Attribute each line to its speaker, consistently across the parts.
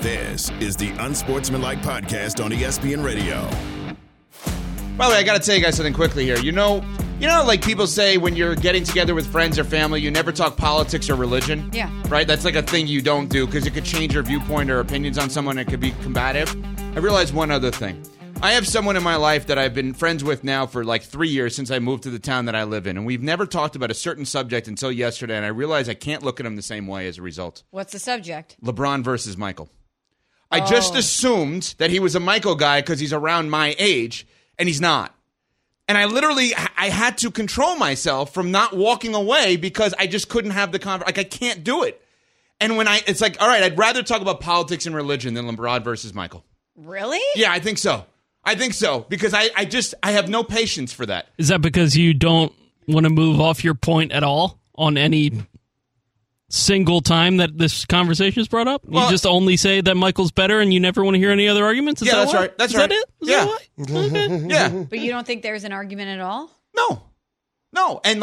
Speaker 1: This is the Unsportsmanlike Podcast on ESPN Radio.
Speaker 2: By the way, I got to tell you guys something quickly here. You know, like people say when you're getting together with friends or family, you never talk politics or religion?
Speaker 3: Yeah.
Speaker 2: Right? That's like a thing you don't do because it could change your viewpoint or opinions on someone. It could be combative. I realized one other thing. I have someone in my life that I've been friends with now for like 3 years since I moved to the town that I live in. And we've never talked about a certain subject until yesterday. And I realized I can't look at him the same way as a result.
Speaker 3: What's the subject?
Speaker 2: LeBron versus Michael. I just assumed that he was a Michael guy because he's around my age, and he's not. And I had to control myself from not walking away because I just couldn't have the conversation. Like, I can't do it. And it's like, all right, I'd rather talk about politics and religion than LeBron versus Michael.
Speaker 3: Really?
Speaker 2: Yeah, I think so. Because I have no patience for that.
Speaker 4: Is that because you don't want to move off your point at all on any single time that this conversation is brought up? You just only say that Michael's better and you never want to hear any other arguments?
Speaker 2: Yeah, that's right. That's right.
Speaker 4: Is that it? Is that why? Okay.
Speaker 2: Yeah.
Speaker 3: But you don't think there's an argument at all?
Speaker 2: No. And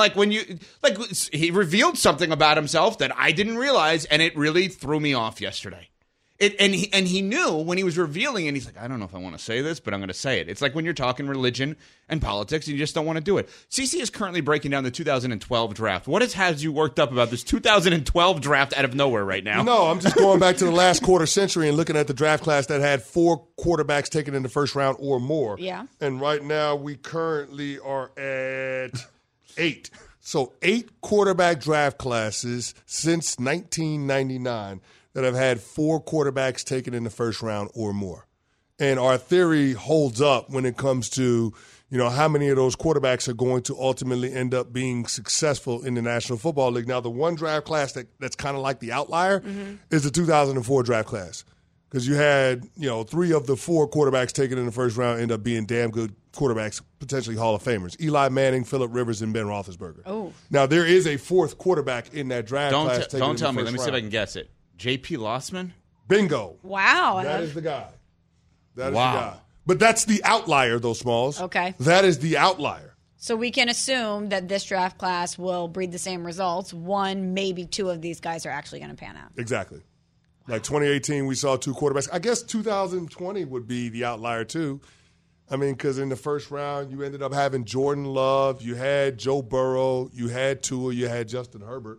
Speaker 2: he revealed something about himself that I didn't realize, and it really threw me off yesterday. And he knew when he was revealing, and he's like, I don't know if I want to say this, but I'm going to say it. It's like when you're talking religion and politics, and you just don't want to do it. CC is currently breaking down the 2012 draft. What has you worked up about this 2012 draft out of nowhere right now?
Speaker 5: No, I'm just going back to the last quarter century and looking at the draft class that had 4 quarterbacks taken in the first round or more.
Speaker 3: Yeah.
Speaker 5: And right now we currently are at 8. So 8 quarterback draft classes since 1999 that have had 4 quarterbacks taken in the first round or more. And our theory holds up when it comes to, how many of those quarterbacks are going to ultimately end up being successful in the National Football League. Now, the one draft class that's kind of like the outlier is the 2004 draft class. Because you had, 3 of the 4 quarterbacks taken in the first round end up being damn good quarterbacks, potentially Hall of Famers. Eli Manning, Phillip Rivers, and Ben Roethlisberger.
Speaker 3: Oh.
Speaker 5: Now, there is a 4th quarterback in that draft class.
Speaker 2: Don't tell me. Let me see if I can guess it. J.P. Lossman?
Speaker 5: Bingo.
Speaker 3: Wow.
Speaker 5: That is the guy. That is the guy. But that's the outlier, though, Smalls.
Speaker 3: Okay.
Speaker 5: That is the outlier.
Speaker 3: So we can assume that this draft class will breed the same results. 1, maybe 2 of these guys are actually going to pan out.
Speaker 5: Exactly. Like 2018, we saw 2 quarterbacks. I guess 2020 would be the outlier, too. I mean, because in the first round, you ended up having Jordan Love, you had Joe Burrow, you had Tua, you had Justin Herbert.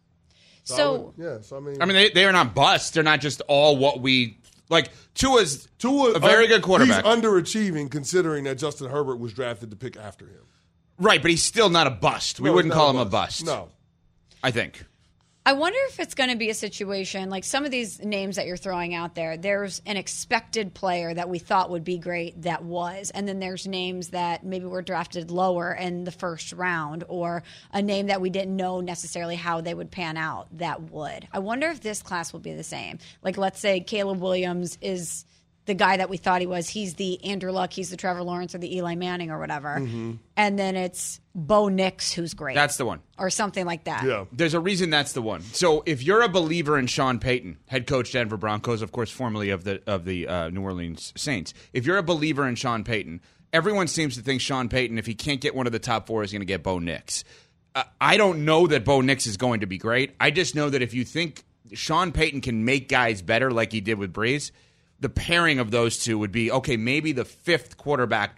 Speaker 2: They are not busts. They're not just all what we like. Tua's a very good quarterback.
Speaker 5: He's underachieving considering that Justin Herbert was drafted to pick after him.
Speaker 2: Right, but he's still not a bust. We wouldn't call him a bust.
Speaker 5: No.
Speaker 2: I think.
Speaker 3: I wonder if it's going to be a situation like some of these names that you're throwing out there. There's an expected player that we thought would be great that was, and then there's names that maybe were drafted lower in the first round, or a name that we didn't know necessarily how they would pan out that would. I wonder if this class will be the same. Like, let's say Caleb Williams is the guy that we thought he was. He's the Andrew Luck, he's the Trevor Lawrence or the Eli Manning or whatever. Mm-hmm. And then it's Bo Nix who's great.
Speaker 2: That's the one.
Speaker 3: Or something like that.
Speaker 5: Yeah.
Speaker 2: There's a reason that's the one. So if you're a believer in Sean Payton, head coach Denver Broncos, of course, formerly of the New Orleans Saints, if you're a believer in Sean Payton, everyone seems to think Sean Payton, if he can't get one of the top 4, is going to get Bo Nix. I don't know that Bo Nix is going to be great. I just know that if you think Sean Payton can make guys better like he did with Breeze, the pairing of those two would be, okay, maybe the 5th quarterback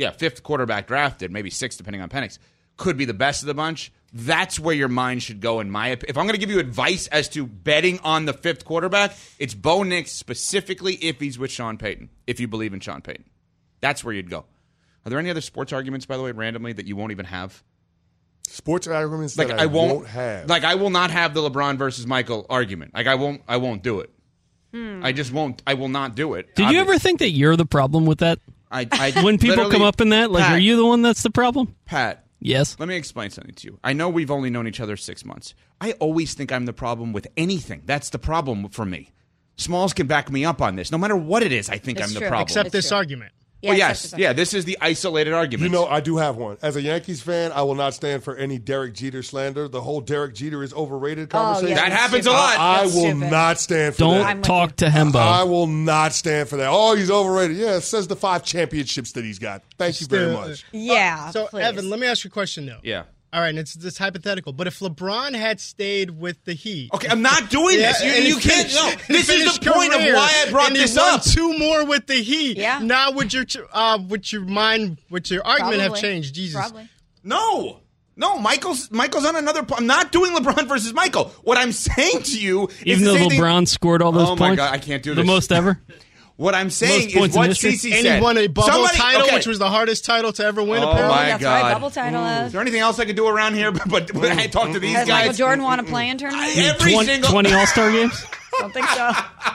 Speaker 2: drafted, maybe 6th depending on Penix, could be the best of the bunch. That's where your mind should go, in my opinion. If I'm going to give you advice as to betting on the 5th quarterback, it's Bo Nix specifically if he's with Sean Payton, if you believe in Sean Payton. That's where you'd go. Are there any other sports arguments, by the way, randomly, that you won't even have?
Speaker 5: Sports arguments that I won't have.
Speaker 2: Like, I will not have the LeBron versus Michael argument. Like, I won't do it. I just won't. I will not do it.
Speaker 4: Did you ever think that you're the problem with that? When people come up in that, like, Pat, are you the one that's the problem?
Speaker 2: Pat.
Speaker 4: Yes.
Speaker 2: Let me explain something to you. I know we've only known each other 6 months. I always think I'm the problem with anything. That's the problem for me. Smalls can back me up on this. No matter what it is, I think I'm the problem.
Speaker 6: Except this argument.
Speaker 2: Well, yes. Yeah, this is the isolated argument.
Speaker 5: I do have one. As a Yankees fan, I will not stand for any Derek Jeter slander. The whole Derek Jeter is overrated conversation.
Speaker 2: That happens a lot.
Speaker 5: I will not stand for that.
Speaker 4: Don't talk to Hembo.
Speaker 5: I will not stand for that. Oh, he's overrated. Yeah, it says the 5 championships that he's got. Thank you very much.
Speaker 3: Yeah.
Speaker 6: So,
Speaker 3: please.
Speaker 6: Evan, let me ask you a question, though.
Speaker 2: Yeah.
Speaker 6: All right, and it's hypothetical, but if LeBron had stayed with the Heat,
Speaker 2: Okay, I'm not doing this. You can't. No, this is the point of why I brought this up.
Speaker 6: Two more with the Heat.
Speaker 3: Yeah.
Speaker 6: Now would your argument have changed? Jesus.
Speaker 3: Probably.
Speaker 2: No, Michael's on another. I'm not doing LeBron versus Michael. What I'm saying to you is
Speaker 4: Even though LeBron scored all those points.
Speaker 2: Oh my God, I can't do this.
Speaker 4: The most ever.
Speaker 2: What I'm saying is what CeCe said.
Speaker 6: And he won a bubble title, which was the hardest title to ever win.
Speaker 2: Oh
Speaker 6: apparently.
Speaker 2: my
Speaker 3: That's
Speaker 2: God.
Speaker 3: right, bubble title.
Speaker 2: Is there anything else I could do around here? But when I talk to these
Speaker 3: Has
Speaker 2: guys,
Speaker 3: Michael Jordan won a play-in tournament?
Speaker 2: every
Speaker 4: 20 All-Star games?
Speaker 3: I don't think so.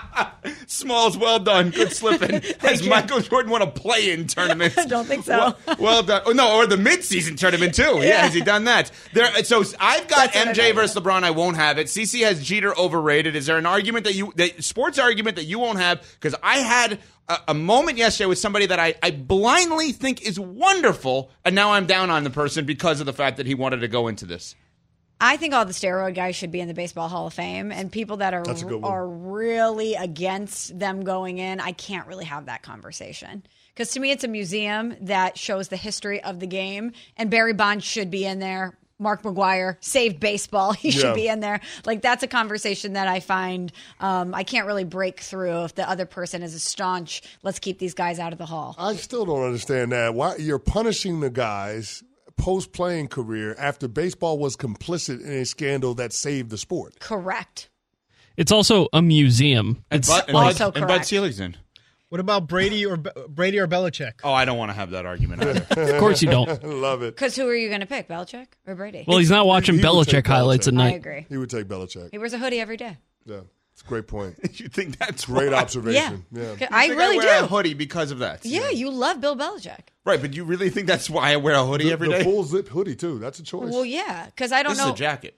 Speaker 2: Smalls, well done. Good slipping. Has Michael Jordan won a play-in tournament?
Speaker 3: Don't think so.
Speaker 2: Well done. Oh, no, or the mid-season tournament, too. Yeah, has he done that? So I've got MJ versus LeBron. I won't have it. CeCe has Jeter overrated. Is there an argument sports argument that you won't have? Because I had a moment yesterday with somebody that I blindly think is wonderful, and now I'm down on the person because of the fact that he wanted to go into this.
Speaker 3: I think all the steroid guys should be in the Baseball Hall of Fame, and people that are really against them going in, I can't really have that conversation. Because to me, it's a museum that shows the history of the game, and Barry Bonds should be in there. Mark McGwire saved baseball. He should be in there. Like, that's a conversation that I find I can't really break through if the other person is a staunch, let's keep these guys out of the Hall.
Speaker 5: I still don't understand that. Why you're punishing the guys post-playing career after baseball was complicit in a scandal that saved the sport.
Speaker 3: Correct.
Speaker 4: It's also a museum.
Speaker 2: And
Speaker 3: also
Speaker 2: Bud
Speaker 3: correct.
Speaker 2: Selig's in.
Speaker 6: What about Brady or Belichick?
Speaker 2: Oh, I don't want to have that argument either.
Speaker 4: Of course you don't.
Speaker 5: Love it.
Speaker 3: Because who are you going to pick, Belichick or Brady?
Speaker 4: Well, he's not watching
Speaker 5: He would take
Speaker 4: Belichick highlights
Speaker 5: Belichick.
Speaker 4: at
Speaker 3: I
Speaker 4: night.
Speaker 3: agree.
Speaker 5: He would take Belichick.
Speaker 3: He wears a hoodie every day.
Speaker 5: Yeah, it's a great point.
Speaker 2: You think that's
Speaker 5: Great
Speaker 2: why?
Speaker 5: observation.
Speaker 3: Yeah.
Speaker 5: Yeah.
Speaker 3: I
Speaker 2: think
Speaker 3: really
Speaker 2: wear
Speaker 3: do.
Speaker 2: a hoodie because of that.
Speaker 3: Yeah, you love Bill Belichick.
Speaker 2: Right, but you really think that's why I wear a hoodie every day?
Speaker 5: The full zip hoodie too. That's a choice.
Speaker 3: Well, yeah, because I don't
Speaker 2: This
Speaker 3: know.
Speaker 2: is a jacket.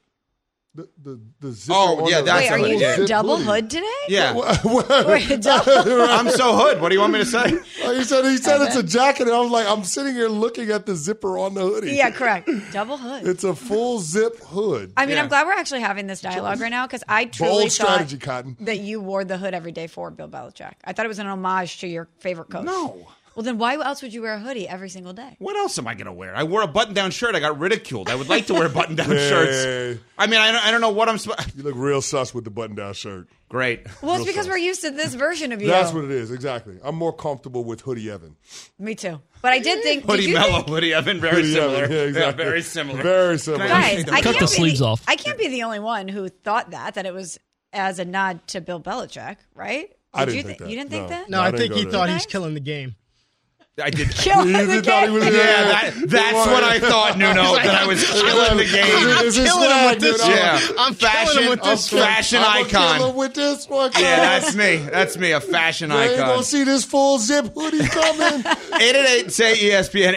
Speaker 5: The zipper
Speaker 2: Oh,
Speaker 5: on
Speaker 2: yeah,
Speaker 5: the-
Speaker 2: that's
Speaker 3: Wait, are
Speaker 2: hoodie.
Speaker 3: you
Speaker 2: Yeah.
Speaker 3: doing double
Speaker 5: hoodie.
Speaker 3: hood today?
Speaker 2: Yeah.
Speaker 3: Wait, double.
Speaker 2: I'm so hood. What do you want me to say?
Speaker 5: He said it's a jacket, and I was like, I'm sitting here looking at the zipper on the hoodie.
Speaker 3: Yeah, correct. Double hood.
Speaker 5: It's a full zip hood.
Speaker 3: I mean,
Speaker 2: Yeah.
Speaker 3: I'm glad we're actually having this dialogue right now because I truly
Speaker 5: Bold
Speaker 3: thought
Speaker 5: strategy, Cotton.
Speaker 3: that you wore the hood every day for Bill Belichick. I thought it was an homage to your favorite coach.
Speaker 2: No.
Speaker 3: Well, then why else would you wear a hoodie every single day?
Speaker 2: What else am I going to wear? I wore a button-down shirt. I got ridiculed. I would like to wear button-down shirts. I mean, I don't know what I'm supposed.
Speaker 5: You look real sus with the button-down shirt.
Speaker 2: Great.
Speaker 3: Well, it's because we're used to this version of you.
Speaker 5: That's what it is, exactly. I'm more comfortable with Hoodie Evan.
Speaker 3: Me too. But I did think
Speaker 2: Hoodie
Speaker 3: did you
Speaker 2: Mellow,
Speaker 3: think-
Speaker 2: Hoodie Evan, very
Speaker 5: Hoodie
Speaker 2: similar.
Speaker 5: Evan, yeah, exactly.
Speaker 2: Very similar.
Speaker 5: Very similar.
Speaker 3: Guys, I
Speaker 4: Cut
Speaker 3: can't
Speaker 4: the
Speaker 3: be
Speaker 4: sleeves off.
Speaker 3: I can't be the only one who thought that it was as a nod to Bill Belichick, right?
Speaker 5: I
Speaker 3: Did
Speaker 5: didn't
Speaker 3: you
Speaker 5: think that.
Speaker 3: You didn't think
Speaker 5: No.
Speaker 3: that?
Speaker 6: No, I
Speaker 5: didn't
Speaker 6: think
Speaker 5: go
Speaker 6: he
Speaker 5: there.
Speaker 6: thought he's
Speaker 3: Nice.
Speaker 6: killing the game.
Speaker 2: I did.
Speaker 3: Killing
Speaker 5: You
Speaker 3: the
Speaker 5: thought he was
Speaker 3: game.
Speaker 2: Yeah, that's what I thought, Nuno, that I was killing the game.
Speaker 5: Is this
Speaker 6: killing him
Speaker 5: swag,
Speaker 6: with this
Speaker 5: dude?
Speaker 2: Yeah.
Speaker 6: I'm killing him with this one.
Speaker 2: fashion
Speaker 5: I'm gonna kill
Speaker 2: icon.
Speaker 5: him with this one.
Speaker 2: Yeah, that's me. That's me, a fashion
Speaker 5: You ain't
Speaker 2: icon.
Speaker 5: gonna see this full zip hoodie coming.
Speaker 2: 888-SAY-ESPN,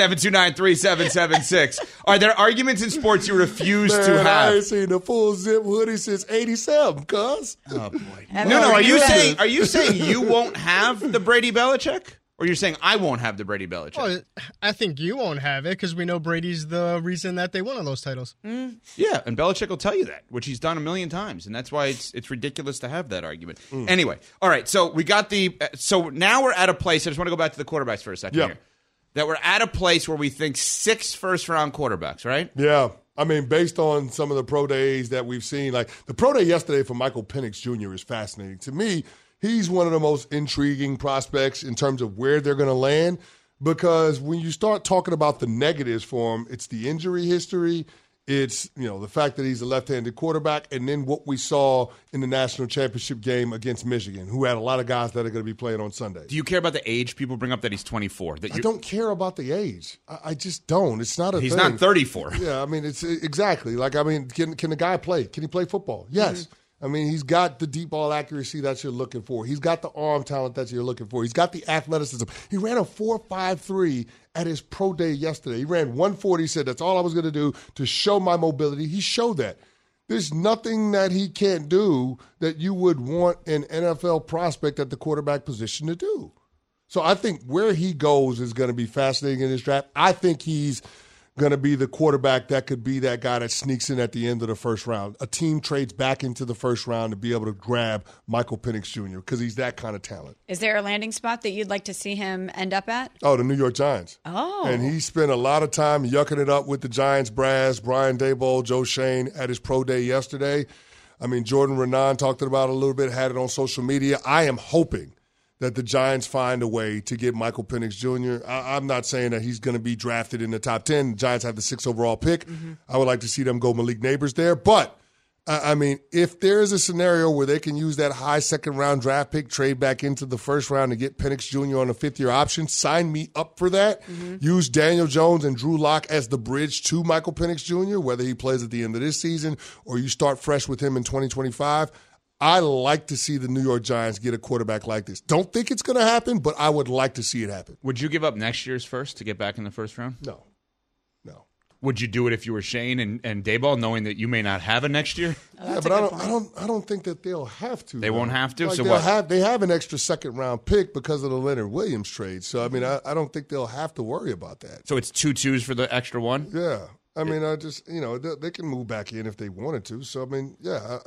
Speaker 2: 888-729-3776. Are there arguments in sports you refuse to
Speaker 5: Man, I
Speaker 2: have?
Speaker 5: ain't seen the full zip hoodie since '87, cuz.
Speaker 2: Oh boy.
Speaker 3: Evan,
Speaker 2: No, are you
Speaker 3: that-
Speaker 2: saying you won't have the Brady Belichick? Or you're saying I won't have the Brady Belichick?
Speaker 6: Well, I think you won't have it because we know Brady's the reason that they won all those titles.
Speaker 2: Yeah, and Belichick will tell you that, which he's done a million times, and that's why it's ridiculous to have that argument. Anyway, all right, so we got so now we're at a place. I just want to go back to the quarterbacks for a second
Speaker 5: Yeah.
Speaker 2: here. That we're at a place where we think 6 first-round quarterbacks, right?
Speaker 5: Yeah. I mean, based on some of the pro days that we've seen, like the pro day yesterday for Michael Penix Jr. is fascinating. To me, he's one of the most intriguing prospects in terms of where they're going to land because when you start talking about the negatives for him, it's the injury history, it's, the fact that he's a left-handed quarterback, and then what we saw in the national championship game against Michigan, who had a lot of guys that are going to be playing on Sunday.
Speaker 2: Do you care about the age? People bring up that he's 24.
Speaker 5: I don't care about the age. I just don't. It's not a
Speaker 2: He's
Speaker 5: thing.
Speaker 2: not 34.
Speaker 5: Yeah, I mean, it's exactly. Like, I mean, can the guy play? Can he play football? Yes. I mean, he's got the deep ball accuracy that you're looking for. He's got the arm talent that you're looking for. He's got the athleticism. He ran a 4.53 at his pro day yesterday. He ran 140. He said, that's all I was going to do to show my mobility. He showed that. There's nothing that he can't do that you would want an NFL prospect at the quarterback position to do. So I think where he goes is going to be fascinating in this draft. I think he's going to be the quarterback that could be that guy that sneaks in at the end of the first round. A team trades back into the first round to be able to grab Michael Penix Jr. because he's that kind of talent.
Speaker 3: Is there a landing spot that you'd like to see him end up at?
Speaker 5: Oh, the New York Giants.
Speaker 3: Oh.
Speaker 5: And he spent a lot of time yucking it up with the Giants brass, Brian Daboll, Joe Shane at his pro day yesterday. I mean, Jordan Renan talked about it a little bit, had it on social media. I am hoping that the Giants find a way to get Michael Penix Jr. I'm not saying that he's going to be drafted in the top 10. The Giants have the 6th overall pick. Mm-hmm. I would like to see them go Malik Neighbors there. But, I mean, if there is a scenario where they can use that high second-round draft pick, trade back into the first round and get Penix Jr. on a fifth-year option, sign me up for that. Mm-hmm. Use Daniel Jones and Drew Lock as the bridge to Michael Penix Jr., whether he plays at the end of this season or you start fresh with him in 2025. I like to see the New York Giants get a quarterback like this. Don't think it's going to happen, but I would like to see it happen.
Speaker 2: Would you give up next year's first to get back in the first round?
Speaker 5: No.
Speaker 2: Would you do it if you were Shane and Daboll, knowing that you may not have a next year?
Speaker 5: Yeah, but I don't think that they'll have to.
Speaker 2: They won't have to.
Speaker 5: Like
Speaker 2: so what?
Speaker 5: They have an extra second round pick because of the Leonard Williams trade. So I mean, I don't think they'll have to worry about that.
Speaker 2: So it's 2 2s for the extra one.
Speaker 5: Yeah, I mean, I just they can move back in if they wanted to. So I mean, yeah,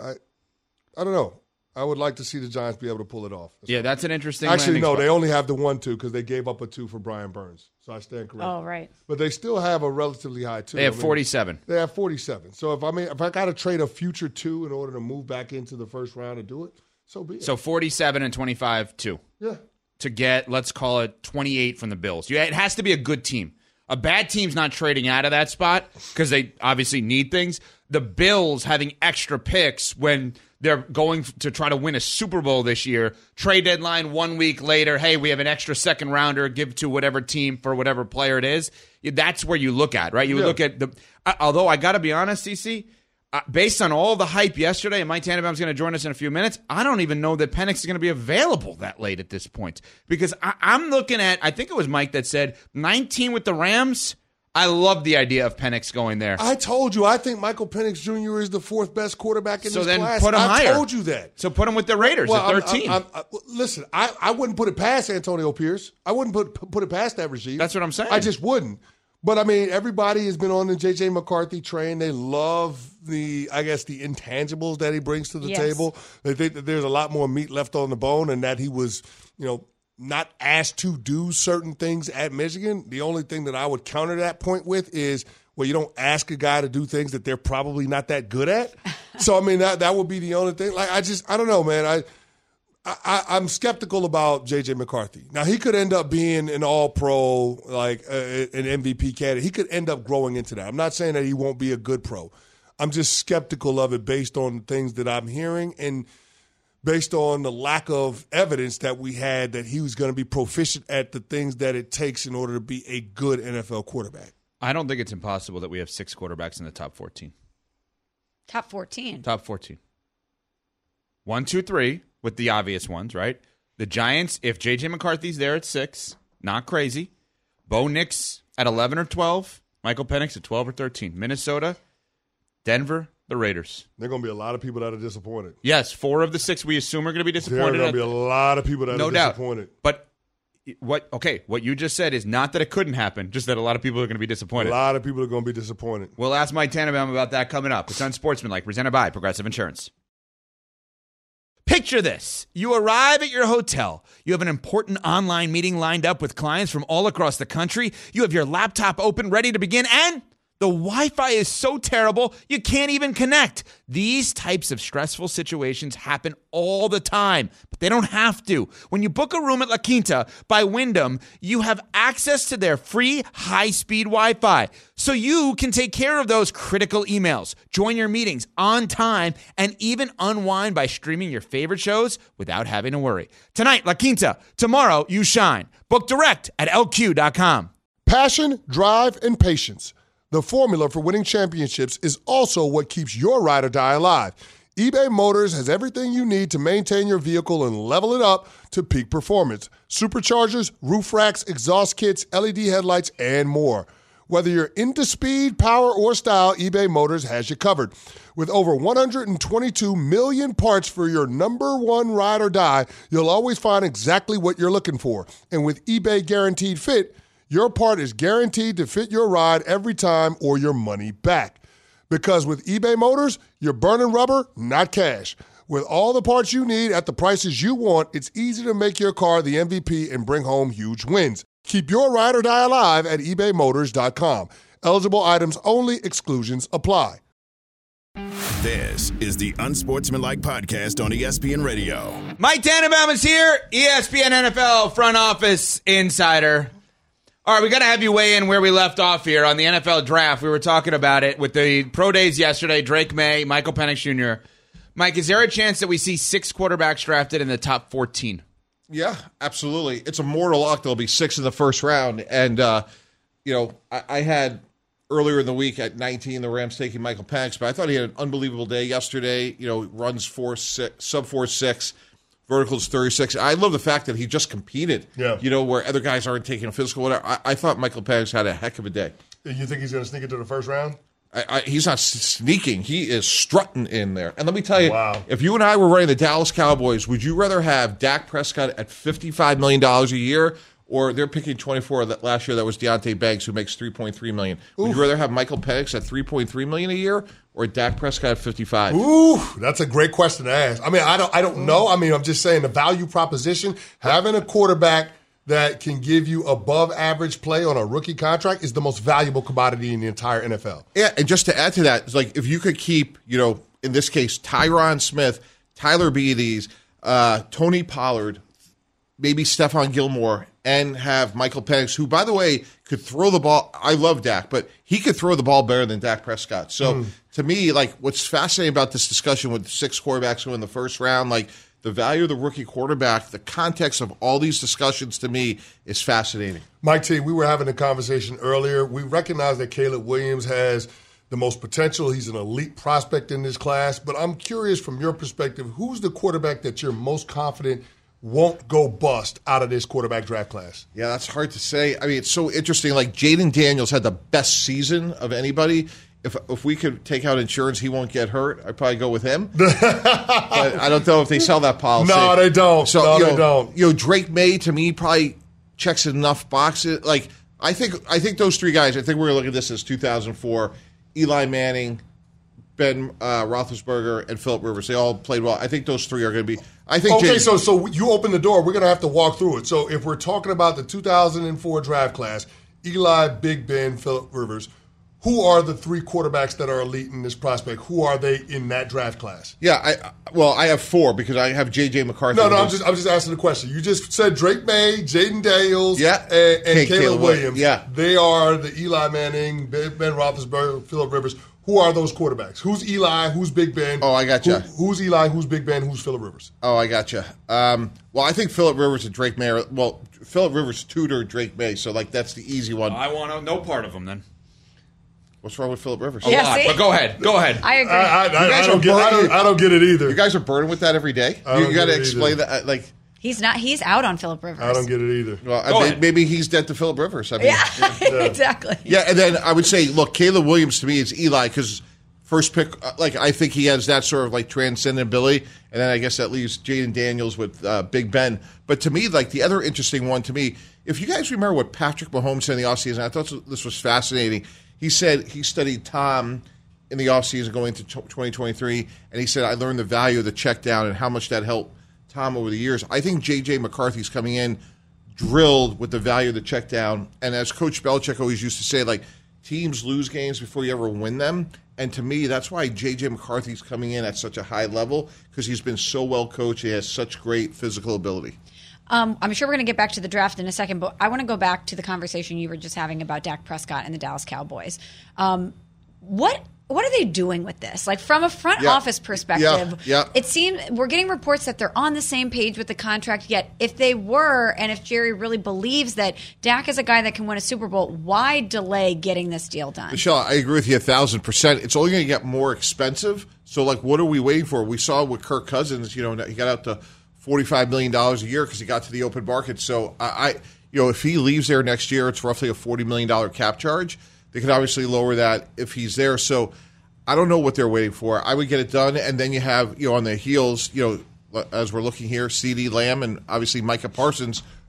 Speaker 5: I don't know. I would like to see the Giants be able to pull it off.
Speaker 2: That's an interesting.
Speaker 5: Actually, no, they only have the 1-2 because they gave up a 2 for Brian Burns. So I stand corrected.
Speaker 3: Oh, right.
Speaker 5: But they still have a relatively high 2.
Speaker 2: They have 47.
Speaker 5: They have 47. So if I got to trade a future 2 in order to move back into the first round and do it, so be it.
Speaker 2: So 47 and 25, 2.
Speaker 5: Yeah.
Speaker 2: To get, let's call it 28 from the Bills. It has to be a good team. A bad team's not trading out of that spot because they obviously need things. The Bills having extra picks when they're going to try to win a Super Bowl this year. Trade deadline 1 week later. Hey, we have an extra second rounder. Give to whatever team for whatever player it is. That's where you look at, right? You look at the. Although I got to be honest, CC, based on all the hype yesterday, and Mike Tannenbaum's going to join us in a few minutes. I don't even know that Penix is going to be available that late at this point because I'm looking at. I think it was Mike that said 19 with the Rams. I love the idea of Penix going there.
Speaker 5: I told you, I think Michael Penix Jr. is the 4th best quarterback in this class.
Speaker 2: So then put him higher.
Speaker 5: I told you that.
Speaker 2: So put him with the Raiders at 13.
Speaker 5: Listen, I wouldn't put it past Antonio Pierce. I wouldn't put it past that regime.
Speaker 2: That's what I'm saying.
Speaker 5: I just wouldn't. But, I mean, everybody has been on the J.J. McCarthy train. They love the intangibles that he brings to the table. They think that there's a lot more meat left on the bone and that he was, not asked to do certain things at Michigan. The only thing that I would counter that point with is, well, you don't ask a guy to do things that they're probably not that good at. So, I mean, that would be the only thing. Like, I don't know, man. I'm skeptical about J.J. McCarthy. Now, he could end up being an all-pro, like an MVP candidate. He could end up growing into that. I'm not saying that he won't be a good pro. I'm just skeptical of it based on the things that I'm hearing and based on the lack of evidence that we had that he was going to be proficient at the things that it takes in order to be a good NFL quarterback.
Speaker 2: I don't think it's impossible that we have 6 quarterbacks in the top 14.
Speaker 3: Top 14?
Speaker 2: Top 14. 1, 2, 3 with the obvious ones, right? The Giants, if J.J. McCarthy's there at 6, not crazy. Bo Nix at 11 or 12. Michael Penix at 12 or 13. Minnesota, Denver, the Raiders.
Speaker 5: There are going to be a lot of people that are disappointed.
Speaker 2: Yes, 4 of the 6 we assume are going to be disappointed.
Speaker 5: There are going to be a lot of people that are disappointed.
Speaker 2: But what you just said is not that it couldn't happen, just that a lot of people are going to be disappointed.
Speaker 5: A lot of people are going to be disappointed.
Speaker 2: We'll ask Mike Tannenbaum about that coming up. It's Unsportsmanlike, presented by Progressive Insurance. Picture this. You arrive at your hotel. You have an important online meeting lined up with clients from all across the country. You have your laptop open, ready to begin, and the Wi-Fi is so terrible, you can't even connect. These types of stressful situations happen all the time, but they don't have to. When you book a room at La Quinta by Wyndham, you have access to their free high-speed Wi-Fi, so you can take care of those critical emails, join your meetings on time, and even unwind by streaming your favorite shows without having to worry. Tonight, La Quinta. Tomorrow, you shine. Book direct at LQ.com.
Speaker 5: Passion, drive, and patience. The formula for winning championships is also what keeps your ride or die alive. eBay Motors has everything you need to maintain your vehicle and level it up to peak performance. Superchargers, roof racks, exhaust kits, LED headlights, and more. Whether you're into speed, power, or style, eBay Motors has you covered. With over 122 million parts for your number one ride or die, you'll always find exactly what you're looking for. And with eBay Guaranteed Fit, your part is guaranteed to fit your ride every time or your money back. Because with eBay Motors, you're burning rubber, not cash. With all the parts you need at the prices you want, it's easy to make your car the MVP and bring home huge wins. Keep your ride or die alive at ebaymotors.com. Eligible items only. Exclusions apply.
Speaker 1: This is the Unsportsmanlike Podcast on ESPN Radio.
Speaker 2: Mike Tannenbaum is here, ESPN NFL front office insider. All right, we got to have you weigh in where we left off here on the NFL draft. We were talking about it with the pro days yesterday, Drake May, Michael Penix Jr. Mike, is there a chance that we see 6 quarterbacks drafted in the top 14?
Speaker 7: Yeah, absolutely. It's a mortal luck. There'll be 6 in the first round. And, I had earlier in the week at 19 the Rams taking Michael Penix, but I thought he had an unbelievable day yesterday. Runs sub 4.6. Verticals 36. I love the fact that he just competed, where other guys aren't taking a physical, whatever. I thought Michael Penix had a heck of a day.
Speaker 5: You think he's going to sneak into the first round?
Speaker 7: He's not sneaking. He is strutting in there. And let me tell you, if you and I were running the Dallas Cowboys, would you rather have Dak Prescott at $55 million a year, or they're picking 24 last year? That was Deonte Banks, who makes $3.3 million. Would you rather have Michael Penix at $3.3 million a year, or Dak Prescott at 55?
Speaker 5: Ooh, that's a great question to ask. I mean, I don't know. I mean, I'm just saying the value proposition, having a quarterback that can give you above average play on a rookie contract is the most valuable commodity in the entire NFL.
Speaker 7: Yeah, and just to add to that, it's like if you could keep, in this case, Tyron Smith, Tyler Beatties, Tony Pollard, maybe Stephon Gilmore, and have Michael Penix, who, by the way, could throw the ball. I love Dak, but he could throw the ball better than Dak Prescott. So to me, what's fascinating about this discussion with 6 quarterbacks who in the first round, the value of the rookie quarterback, the context of all these discussions to me is fascinating.
Speaker 5: Mike T, we were having a conversation earlier. We recognize that Caleb Williams has the most potential. He's an elite prospect in this class. But I'm curious from your perspective, who's the quarterback that you're most confident won't go bust out of this quarterback draft class?
Speaker 7: Yeah, that's hard to say. I mean, it's so interesting. Jaden Daniels had the best season of anybody. If we could take out insurance, he won't get hurt, I'd probably go with him. But I don't know if they sell that policy.
Speaker 5: No, they don't. So, they don't.
Speaker 7: Drake May, to me, probably checks enough boxes. I think those 3 guys, I think we're going to look at this as 2004, Eli Manning, Ben Roethlisberger, and Phillip Rivers. They all played well. I think those 3 are going to be –
Speaker 5: so you open the door. We're going to have to walk through it. So if we're talking about the 2004 draft class, Eli, Big Ben, Phillip Rivers – who are the 3 quarterbacks that are elite in this prospect? Who are they in that draft class?
Speaker 7: Yeah, I have 4 because I have J.J. McCarthy.
Speaker 5: No, I'm just asking the question. You just said Drake May, Jaden Daniels, and Caleb Williams.
Speaker 7: Yeah.
Speaker 5: They are the Eli Manning, Ben Roethlisberger, Phillip Rivers. Who are those quarterbacks? Who's Eli? Who's Big Ben?
Speaker 7: Oh, I got you.
Speaker 5: Who's Eli? Who's Big Ben? Who's Phillip Rivers?
Speaker 7: Oh, I got you. Well, I think Phillip Rivers and Drake May Phillip Rivers tutored Drake May, so that's the easy one.
Speaker 2: I want no part of him then.
Speaker 7: What's wrong with Phillip Rivers?
Speaker 2: A lot, but go ahead.
Speaker 3: I agree.
Speaker 5: I don't get it either.
Speaker 7: You guys are burdened with that every day? You got to explain that.
Speaker 3: He's not. He's out on Phillip Rivers.
Speaker 5: I don't get it either.
Speaker 7: Well, maybe he's dead to Phillip Rivers. I mean,
Speaker 3: exactly.
Speaker 7: Yeah, and then I would say, look, Caleb Williams to me is Eli because first pick, I think he has that sort of transcendent ability, and then I guess that leaves Jaden Daniels with Big Ben. But to me, the other interesting one to me, if you guys remember what Patrick Mahomes said in the offseason, I thought this was fascinating. He said he studied Tom in the offseason going into 2023, and he said, I learned the value of the check down and how much that helped Tom over the years. I think J.J. McCarthy's coming in drilled with the value of the check down, and as Coach Belichick always used to say, teams lose games before you ever win them, and to me, that's why J.J. McCarthy's coming in at such a high level, because he's been so well coached. He has such great physical ability.
Speaker 3: I'm sure we're going to get back to the draft in a second, but I want to go back to the conversation you were just having about Dak Prescott and the Dallas Cowboys. What are they doing with this? From a front office perspective, it seems we're getting reports that they're on the same page with the contract, yet if they were, and if Jerry really believes that Dak is a guy that can win a Super Bowl, why delay getting this deal done?
Speaker 7: Michelle, I agree with you 1,000%. It's only going to get more expensive. So, what are we waiting for? We saw with Kirk Cousins, he got out to $45 million a year because he got to the open market. So, if he leaves there next year, it's roughly a $40 million cap charge. They could obviously lower that if he's there. So, I don't know what they're waiting for. I would get it done, and then you have, on the heels, as we're looking here, CeeDee Lamb and obviously Micah Parsons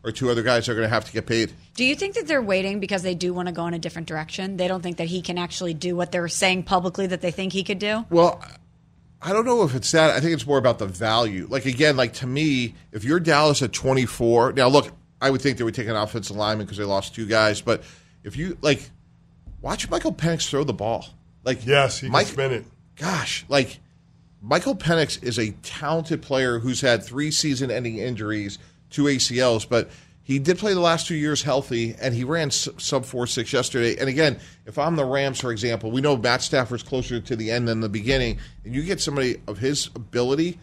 Speaker 7: or two other guys are going to have to get paid.
Speaker 3: Do you think that they're waiting because they do want to go in a different direction? They don't think that he can actually do what they're saying publicly that they think he could do?
Speaker 7: Well, I don't know if it's that. I think it's more about the value. Like, again, like to me, if you're Dallas at 24, now look, I would think they would take an offensive lineman because they lost two guys, but if you, like, watch Michael Penix throw the ball. Like,
Speaker 5: yes, he can spin it.
Speaker 7: Gosh, like, Michael Penix is a talented player who's had 3 season-ending injuries, 2 ACLs, but he did play the last 2 years healthy, and he ran sub 4.6 yesterday. And again, if I'm the Rams, for example, we know Matt Stafford's closer to the end than the beginning, and you get somebody of his ability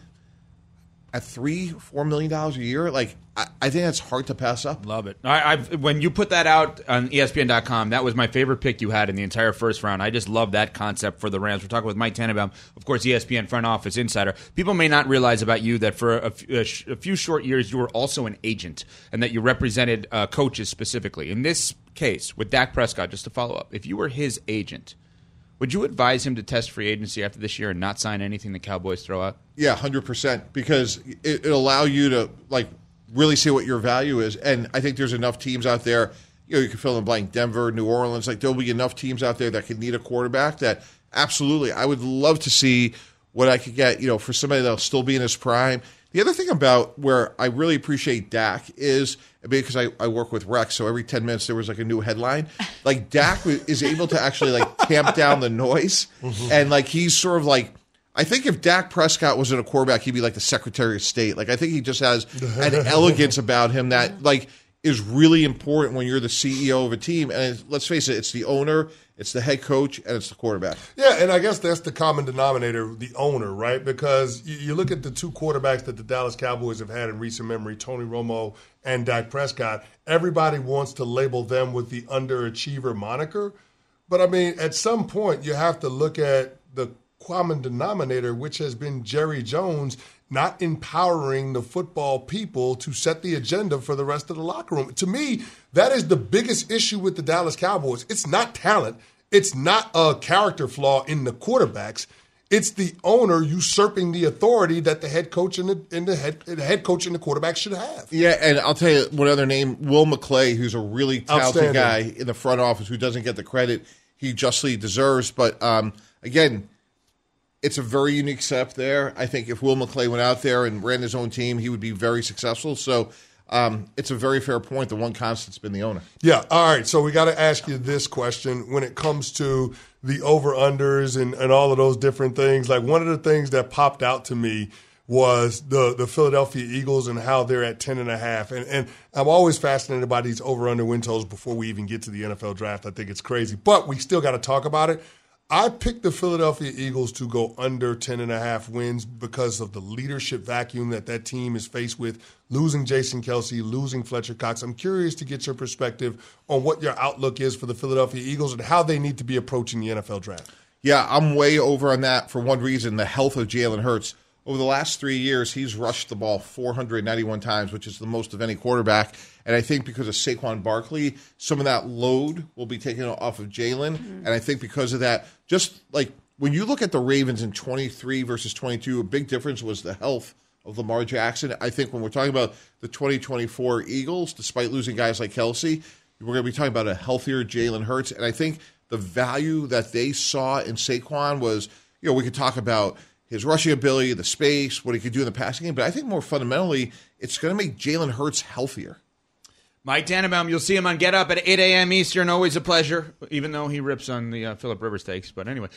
Speaker 7: at $3-4 million a year, like, I think that's hard to pass up.
Speaker 2: Love it. When you put that out on ESPN.com, that was my favorite pick you had in the entire first round. I just love that concept for the Rams. We're talking with Mike Tannenbaum, of course, ESPN front office insider. People may not realize about you that for a few short years you were also an agent and that you represented coaches specifically. In this case, with Dak Prescott, just to follow up, if you were his agent, would you advise him to test free agency after this year and not sign anything the Cowboys throw out?
Speaker 7: Yeah, 100%, because it'll allow you to, like, really see what your value is. And I think there's enough teams out there, you can fill in blank, Denver, New Orleans, like there'll be enough teams out there that could need a quarterback that absolutely, I would love to see what I could get, for somebody that'll still be in his prime. The other thing about where I really appreciate Dak is, because I work with Rex, so every 10 minutes there was like a new headline. Like Dak is able to actually like tamp down the noise. And like he's sort of like, I think if Dak Prescott wasn't a quarterback, he'd be like the Secretary of State. Like I think he just has an elegance about him that like is really important when you're the CEO of a team. And let's face it, it's the owner, it's the head coach, and it's the quarterback.
Speaker 5: Yeah, and I guess that's the common denominator, the owner, right? Because you look at the two quarterbacks that the Dallas Cowboys have had in recent memory, Tony Romo and Dak Prescott. Everybody wants to label them with the underachiever moniker. But, I mean, at some point you have to look at the common denominator, which has been Jerry Jones not empowering the football people to set the agenda for the rest of the locker room. To me, that is the biggest issue with the Dallas Cowboys. It's not talent. It's not a character flaw in the quarterbacks. It's the owner usurping the authority that the head coach and the head coach and the quarterback should have.
Speaker 7: Yeah, and I'll tell you one other name, Will McClay, who's a really talented guy in the front office who doesn't get the credit he justly deserves. But again, it's a very unique setup there. I think if Will McClay went out there and ran his own team, he would be very successful. So it's a very fair point. The one constant's been the owner.
Speaker 5: Yeah. All right. So we got to ask you this question when it comes to the over-unders and all of those different things. Like one of the things that popped out to me was the Philadelphia Eagles and how they're at 10.5. And I'm always fascinated by these over-under win totals before we even get to the NFL draft. I think it's crazy. But we still got to talk about it. I picked the Philadelphia Eagles to go under 10.5 wins because of the leadership vacuum that team is faced with, losing Jason Kelce, losing Fletcher Cox. I'm curious to get your perspective on what your outlook is for the Philadelphia Eagles and how they need to be approaching the NFL draft.
Speaker 7: Yeah, I'm way over on that for one reason, the health of Jalen Hurts. Over the last 3 years, he's rushed the ball 491 times, which is the most of any quarterback. And I think because of Saquon Barkley, some of that load will be taken off of Jalen. And I think because of that, just like when you look at the Ravens in 23 versus 22, a big difference was the health of Lamar Jackson. I think when we're talking about the 2024 Eagles, despite losing guys like Kelce, we're going to be talking about a healthier Jalen Hurts. And I think the value that they saw in Saquon was, we could talk about his rushing ability, the space, what he could do in the passing game. But I think more fundamentally, it's going to make Jalen Hurts healthier.
Speaker 2: Mike Tannenbaum, you'll see him on Get Up at 8 a.m. Eastern. Always a pleasure, even though he rips on the Phillip Rivers takes. But anyway.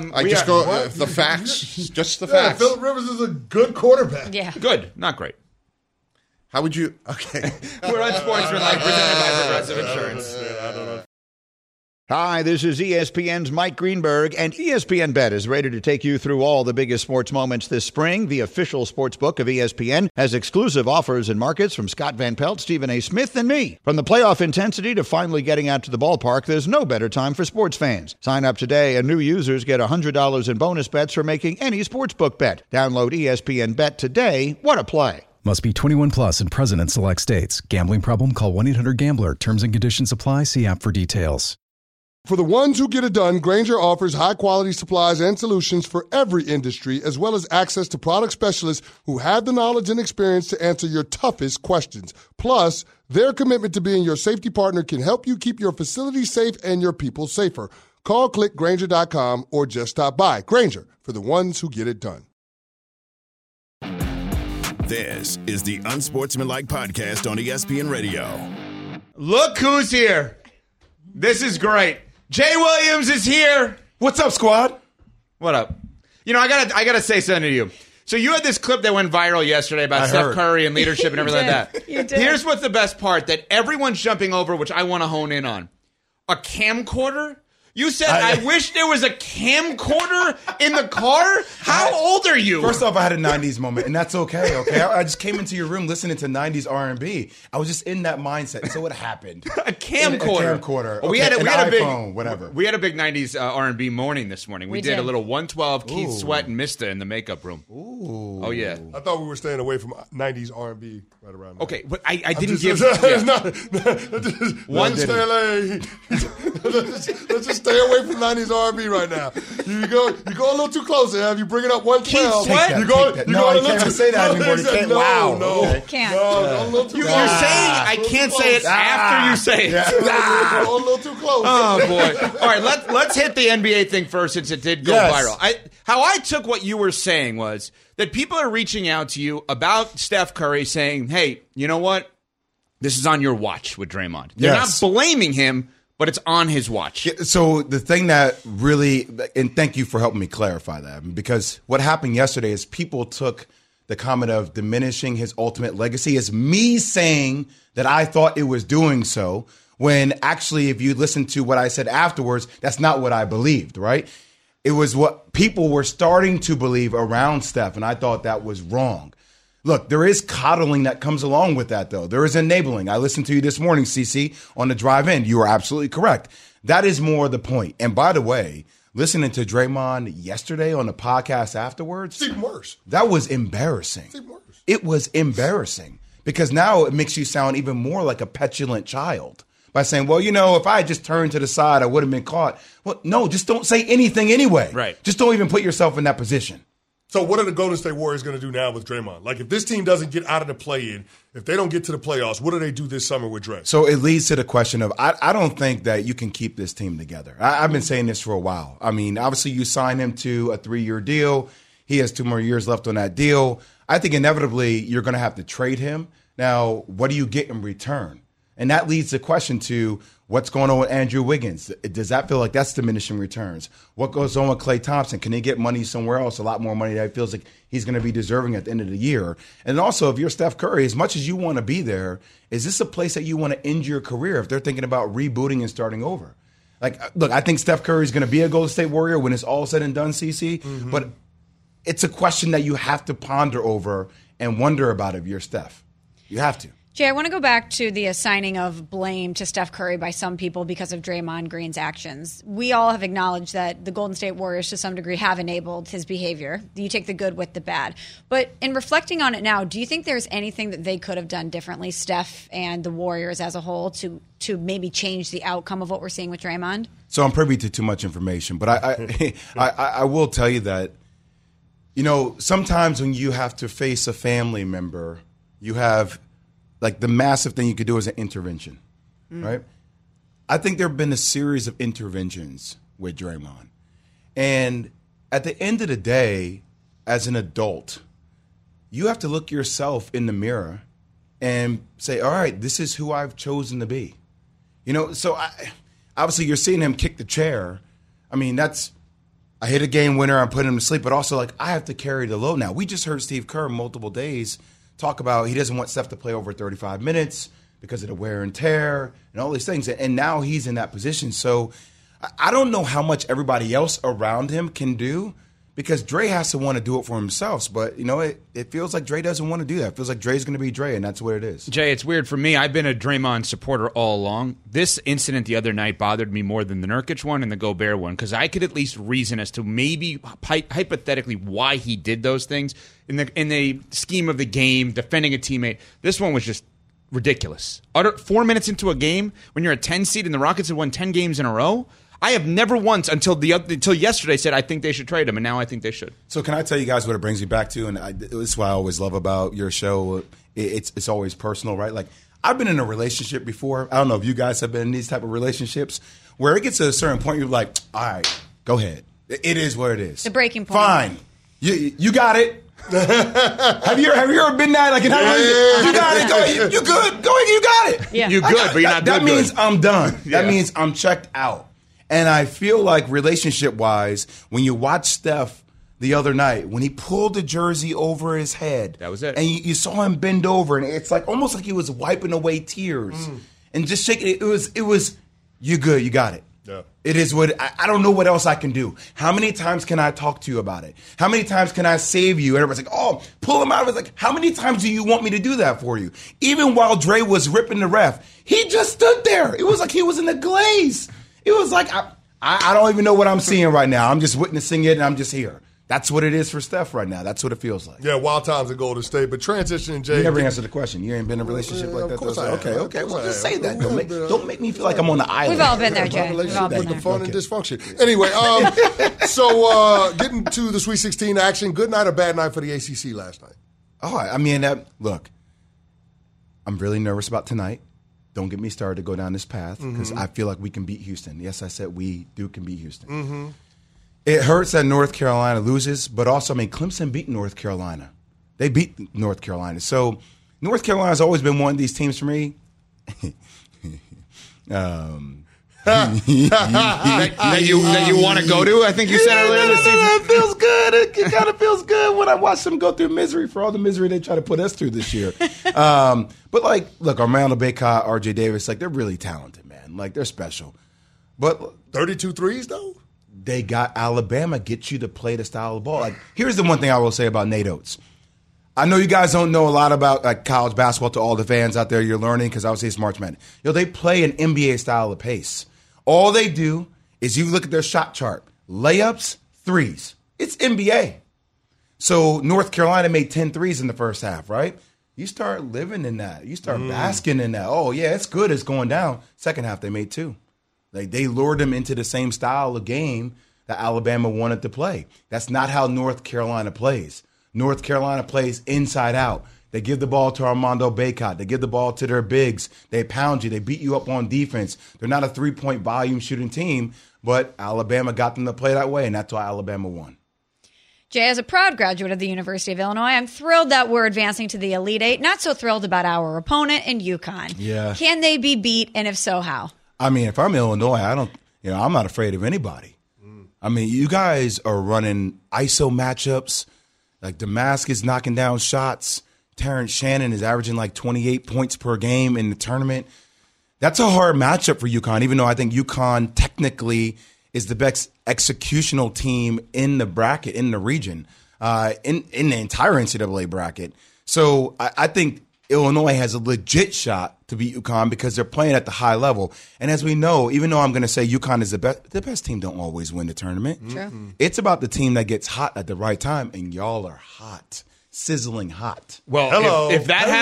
Speaker 7: The facts. Just the facts.
Speaker 5: Phillip Rivers is a good quarterback.
Speaker 3: Yeah.
Speaker 2: Good, not great.
Speaker 7: How would you? Okay.
Speaker 2: We're on Sportsmanlike, presented by Progressive Insurance.
Speaker 5: I don't know.
Speaker 8: Hi, this is ESPN's Mike Greenberg, and ESPN Bet is ready to take you through all the biggest sports moments this spring. The official sports book of ESPN has exclusive offers and markets from Scott Van Pelt, Stephen A. Smith, and me. From the playoff intensity to finally getting out to the ballpark, there's no better time for sports fans. Sign up today, and new users get $100 in bonus bets for making any sportsbook bet. Download ESPN Bet today. What a play.
Speaker 9: Must be 21 plus and present in select states. Gambling problem? Call 1-800-GAMBLER. Terms and conditions apply. See app for details.
Speaker 5: For the ones who get it done, Grainger offers high-quality supplies and solutions for every industry, as well as access to product specialists who have the knowledge and experience to answer your toughest questions. Plus, their commitment to being your safety partner can help you keep your facility safe and your people safer. Call clickgrainger.com or just stop by. Grainger, for the ones who get it done.
Speaker 1: This is the Unsportsmanlike Podcast on ESPN Radio.
Speaker 2: Look who's here. This is great. Jay Williams is here.
Speaker 10: What's up, squad?
Speaker 2: What up? You know, I gotta say something to you. So you had this clip that went viral yesterday about Steph Curry and leadership and everything like that.
Speaker 3: You did.
Speaker 2: Here's what's the best part that everyone's jumping over, which I want to hone in on. A camcorder? You said, I wish there was a camcorder in the car? How old are you?
Speaker 10: First off, I had a 90s moment, and that's okay. I just came into your room listening to 90s R&B. I was just in that mindset. So what happened?
Speaker 2: A camcorder.
Speaker 10: A camcorder.
Speaker 2: Okay,
Speaker 10: we had a iPhone,
Speaker 2: big,
Speaker 10: whatever.
Speaker 2: We had a big 90s R&B morning this morning. We did a little 112 Keith
Speaker 10: Ooh.
Speaker 2: Sweat and Mista in the makeup room.
Speaker 10: Ooh.
Speaker 2: Oh, yeah.
Speaker 5: I thought we were staying away from 90s R&B right around now.
Speaker 2: Okay, but I didn't
Speaker 5: Let's just stay away from 90s R&B right now. You go a little too close. Have you bring it up 112?
Speaker 2: Sweat?
Speaker 5: You go
Speaker 10: No, you can't say that anymore. You can't. Wow.
Speaker 5: No,
Speaker 10: Okay.
Speaker 3: Can't.
Speaker 5: No, a little too
Speaker 2: You're
Speaker 5: close.
Speaker 2: saying I can't say it after you say it.
Speaker 5: You're a little too close.
Speaker 2: Oh, boy. All right, let's hit the NBA thing first since it did go viral. How I took what you were saying was that people are reaching out to you about Steph Curry saying, hey, you know what? This is on your watch with Draymond. They're not blaming him, but it's on his watch.
Speaker 10: So the thing that really, and thank you for helping me clarify that, because what happened yesterday is people took the comment of diminishing his ultimate legacy as me saying that I thought it was doing so, when actually, if you listen to what I said afterwards, that's not what I believed, right? It was what people were starting to believe around Steph, and I thought that was wrong. Look, there is coddling that comes along with that, though. There is enabling. I listened to you this morning, CC, on the drive in. You are absolutely correct. That is more the point. And by the way, listening to Draymond yesterday on the podcast afterwards,
Speaker 5: It's even worse.
Speaker 10: that was embarrassing.
Speaker 5: It's even worse.
Speaker 10: It was embarrassing because now it makes you sound even more like a petulant child by saying, well, you know, if I had just turned to the side, I would have been caught. Well, no, just don't say anything anyway.
Speaker 2: Right.
Speaker 10: Just don't even put yourself in that position.
Speaker 5: So what are the Golden State Warriors going to do now with Draymond? Like, if this team doesn't get out of the play-in, if they don't get to the playoffs, what do they do this summer with Dray?
Speaker 10: So it leads to the question of, I don't think that you can keep this team together. I've been saying this for a while. I mean, obviously you sign him to a 3-year deal. He has 2 more years left on that deal. I think inevitably you're going to have to trade him. Now, what do you get in return? And that leads the question to what's going on with Andrew Wiggins. Does that feel like that's diminishing returns? What goes on with Klay Thompson? Can he get money somewhere else, a lot more money that he feels like he's going to be deserving at the end of the year? And also, if you're Steph Curry, as much as you want to be there, is this a place that you want to end your career if they're thinking about rebooting and starting over? Like, look, I think Steph Curry is going to be a Golden State Warrior when it's all said and done, CC. Mm-hmm. But it's a question that you have to ponder over and wonder about if you're Steph. You have to.
Speaker 3: Jay, I want to go back to the assigning of blame to Steph Curry by some people because of Draymond Green's actions. We all have acknowledged that the Golden State Warriors, to some degree, have enabled his behavior. You take the good with the bad. But in reflecting on it now, do you think there's anything that they could have done differently, Steph and the Warriors as a whole, to maybe change the outcome of what we're seeing with Draymond?
Speaker 10: So I'm privy to too much information, but I will tell you that, you know, sometimes when you have to face a family member, you have – like the massive thing you could do is an intervention, right? I think there have been a series of interventions with Draymond. And at the end of the day, as an adult, you have to look yourself in the mirror and say, all right, this is who I've chosen to be. You know, so obviously you're seeing him kick the chair. I mean, I hit a game winner, I'm putting him to sleep, but also like I have to carry the load now. We just heard Steve Kerr multiple days talk about he doesn't want Steph to play over 35 minutes because of the wear and tear and all these things. And now he's in that position. So I don't know how much everybody else around him can do because Dre has to want to do it for himself. But, you know, it feels like Dre doesn't want to do that. It feels like Dre's going to be Dre, and that's what it is.
Speaker 2: Jay, it's weird for me. I've been a Draymond supporter all along. This incident the other night bothered me more than the Nurkic one and the Gobert one because I could at least reason as to maybe hypothetically why he did those things in the scheme of the game, defending a teammate. This one was just ridiculous. 4 minutes into a game, when you're a 10 seed and the Rockets have won 10 games in a row, I have never once until yesterday said I think they should trade him, and now I think they should.
Speaker 10: So can I tell you guys what it brings me back to? And this is why I always love about your show. It's always personal, right? Like, I've been in a relationship before. I don't know if you guys have been in these type of relationships where it gets to a certain point, you're like, all right, go ahead. It is what it is.
Speaker 3: The breaking point.
Speaker 10: Fine. You got it. have you ever been that? Like, you got it. Go, you good. Go ahead. You got it.
Speaker 3: Yeah.
Speaker 2: You good, but you're not
Speaker 10: that
Speaker 2: good.
Speaker 10: Means I'm done.
Speaker 2: Yeah.
Speaker 10: That means I'm checked out. And I feel like relationship-wise, when you watch Steph the other night, when he pulled the jersey over his head.
Speaker 2: That was it.
Speaker 10: And you saw him bend over, and it's like almost like he was wiping away tears. And just shaking it. It was, you good, you got it.
Speaker 5: Yeah.
Speaker 10: It is what I don't know what else I can do. How many times can I talk to you about it? How many times can I save you? And everybody's like, oh, pull him out of it. It's like, how many times do you want me to do that for you? Even while Dre was ripping the ref, he just stood there. It was like he was in a glaze. It was like, I don't even know what I'm seeing right now. I'm just witnessing it, and I'm just here. That's what it is for Steph right now. That's what it feels like.
Speaker 5: Yeah, wild times at Golden State. But transitioning, Jay.
Speaker 10: You never answered the question. You ain't been in a relationship like that.
Speaker 5: Of course
Speaker 10: though?
Speaker 5: I have.
Speaker 10: Okay. Well, just say that. Don't make me feel like I'm on the island.
Speaker 3: We've all been there, Jay.
Speaker 5: My
Speaker 3: We've all
Speaker 5: relationship
Speaker 3: been
Speaker 5: with the
Speaker 3: there.
Speaker 5: fun and dysfunction. Anyway, so getting to the Sweet 16 action, good night or bad night for the ACC last night?
Speaker 10: Oh, I mean, look, I'm really nervous about tonight. Don't get me started to go down this path because I feel like we can beat Houston. Yes, I said we can beat Houston. It hurts that North Carolina loses, but also, I mean, Clemson beat North Carolina. They beat North Carolina. So North Carolina's always been one of these teams for me.
Speaker 2: that you want to go to? I think you said earlier this season.
Speaker 10: It feels good. It kind of feels good when I watch them go through misery for all the misery they try to put us through this year. But like, look, Armando Bacot, RJ Davis, like they're really talented, man. Like they're special. But
Speaker 5: 32 threes though.
Speaker 10: They got Alabama get you to play the style of ball. Like, here's the one thing I will say about Nate Oates. I know you guys don't know a lot about like college basketball. To all the fans out there, you're learning because obviously it's March Madness. They play an NBA style of pace. All they do is you look at their shot chart: layups, threes. It's NBA. So North Carolina made 10 threes in the first half, right? You start living in that. You start basking in that. Oh yeah, it's good. It's going down. Second half they made 2. Like they lured them into the same style of game that Alabama wanted to play. That's not how North Carolina plays. North Carolina plays inside out. They give the ball to Armando Bacot. They give the ball to their bigs. They pound you. They beat you up on defense. They're not a 3-point volume shooting team, but Alabama got them to play that way, and that's why Alabama won.
Speaker 3: Jay, as a proud graduate of the University of Illinois, I'm thrilled that we're advancing to the Elite Eight. Not so thrilled about our opponent in UConn.
Speaker 10: Yeah.
Speaker 3: Can they be beat, and if so, how?
Speaker 10: I mean, if I'm Illinois, I'm not afraid of anybody. I mean, you guys are running ISO matchups. Like Damascus knocking down shots. Terrence Shannon is averaging like 28 points per game in the tournament. That's a hard matchup for UConn, even though I think UConn technically is the best executional team in the bracket, in the region, in the entire NCAA bracket. So I think Illinois has a legit shot to beat UConn because they're playing at the high level. And as we know, even though I'm going to say UConn is the best team don't always win the tournament.
Speaker 3: True.
Speaker 10: It's about the team that gets hot at the right time, and y'all are hot, sizzling hot.
Speaker 2: Well, if that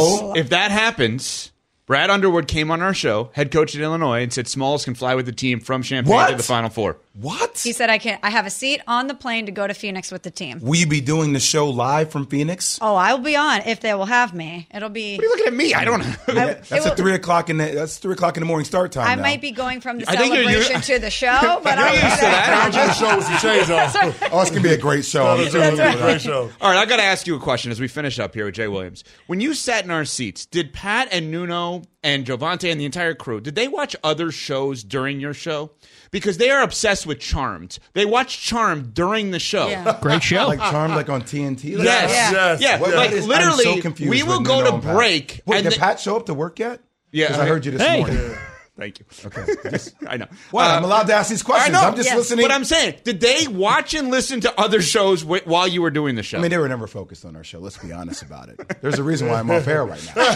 Speaker 2: happens, Brad Underwood came on our show, head coach at Illinois, and said Smalls can fly with the team from Champaign to the Final Four.
Speaker 10: What?
Speaker 3: He said, I have a seat on the plane to go to Phoenix with the team.
Speaker 10: Will you be doing the show live from Phoenix?
Speaker 3: Oh, I'll be on if they will have me. It'll be.
Speaker 2: What are you looking at me? I don't know.
Speaker 10: That's a 3 o'clock in the morning start time.
Speaker 3: I
Speaker 10: now.
Speaker 3: might be going from the
Speaker 2: I think you're
Speaker 3: celebration to the show, but I'll
Speaker 2: used to that.
Speaker 5: The show with some shades on.
Speaker 10: Oh, it's gonna be a great show.
Speaker 5: It's gonna be a great show.
Speaker 2: All right, I got to ask you a question as we finish up here with Jay Williams. When you sat in our seats, did Pat and Nuno and Jovante and the entire crew, did they watch other shows during your show? Because they are obsessed with Charmed. They watch Charmed during the show.
Speaker 3: Yeah.
Speaker 4: Great show.
Speaker 10: Like Charmed, like on TNT. Like
Speaker 2: Yes. Yeah. Like literally,
Speaker 10: I'm so confused
Speaker 2: we will
Speaker 10: with
Speaker 2: go
Speaker 10: Nuno
Speaker 2: to
Speaker 10: and Pat.
Speaker 2: break.
Speaker 10: Wait,
Speaker 2: and
Speaker 10: did
Speaker 2: the-
Speaker 10: Pat show up to work yet?
Speaker 2: Yeah.
Speaker 10: Because I heard you this morning.
Speaker 2: Thank you.
Speaker 10: Okay.
Speaker 2: I know.
Speaker 10: What? I'm allowed to ask these questions.
Speaker 2: I know.
Speaker 10: I'm just listening.
Speaker 2: But I'm saying, did they watch and listen to other shows while you were doing the show?
Speaker 10: I mean, they were never focused on our show. Let's be honest about it. There's a reason why I'm off air right now.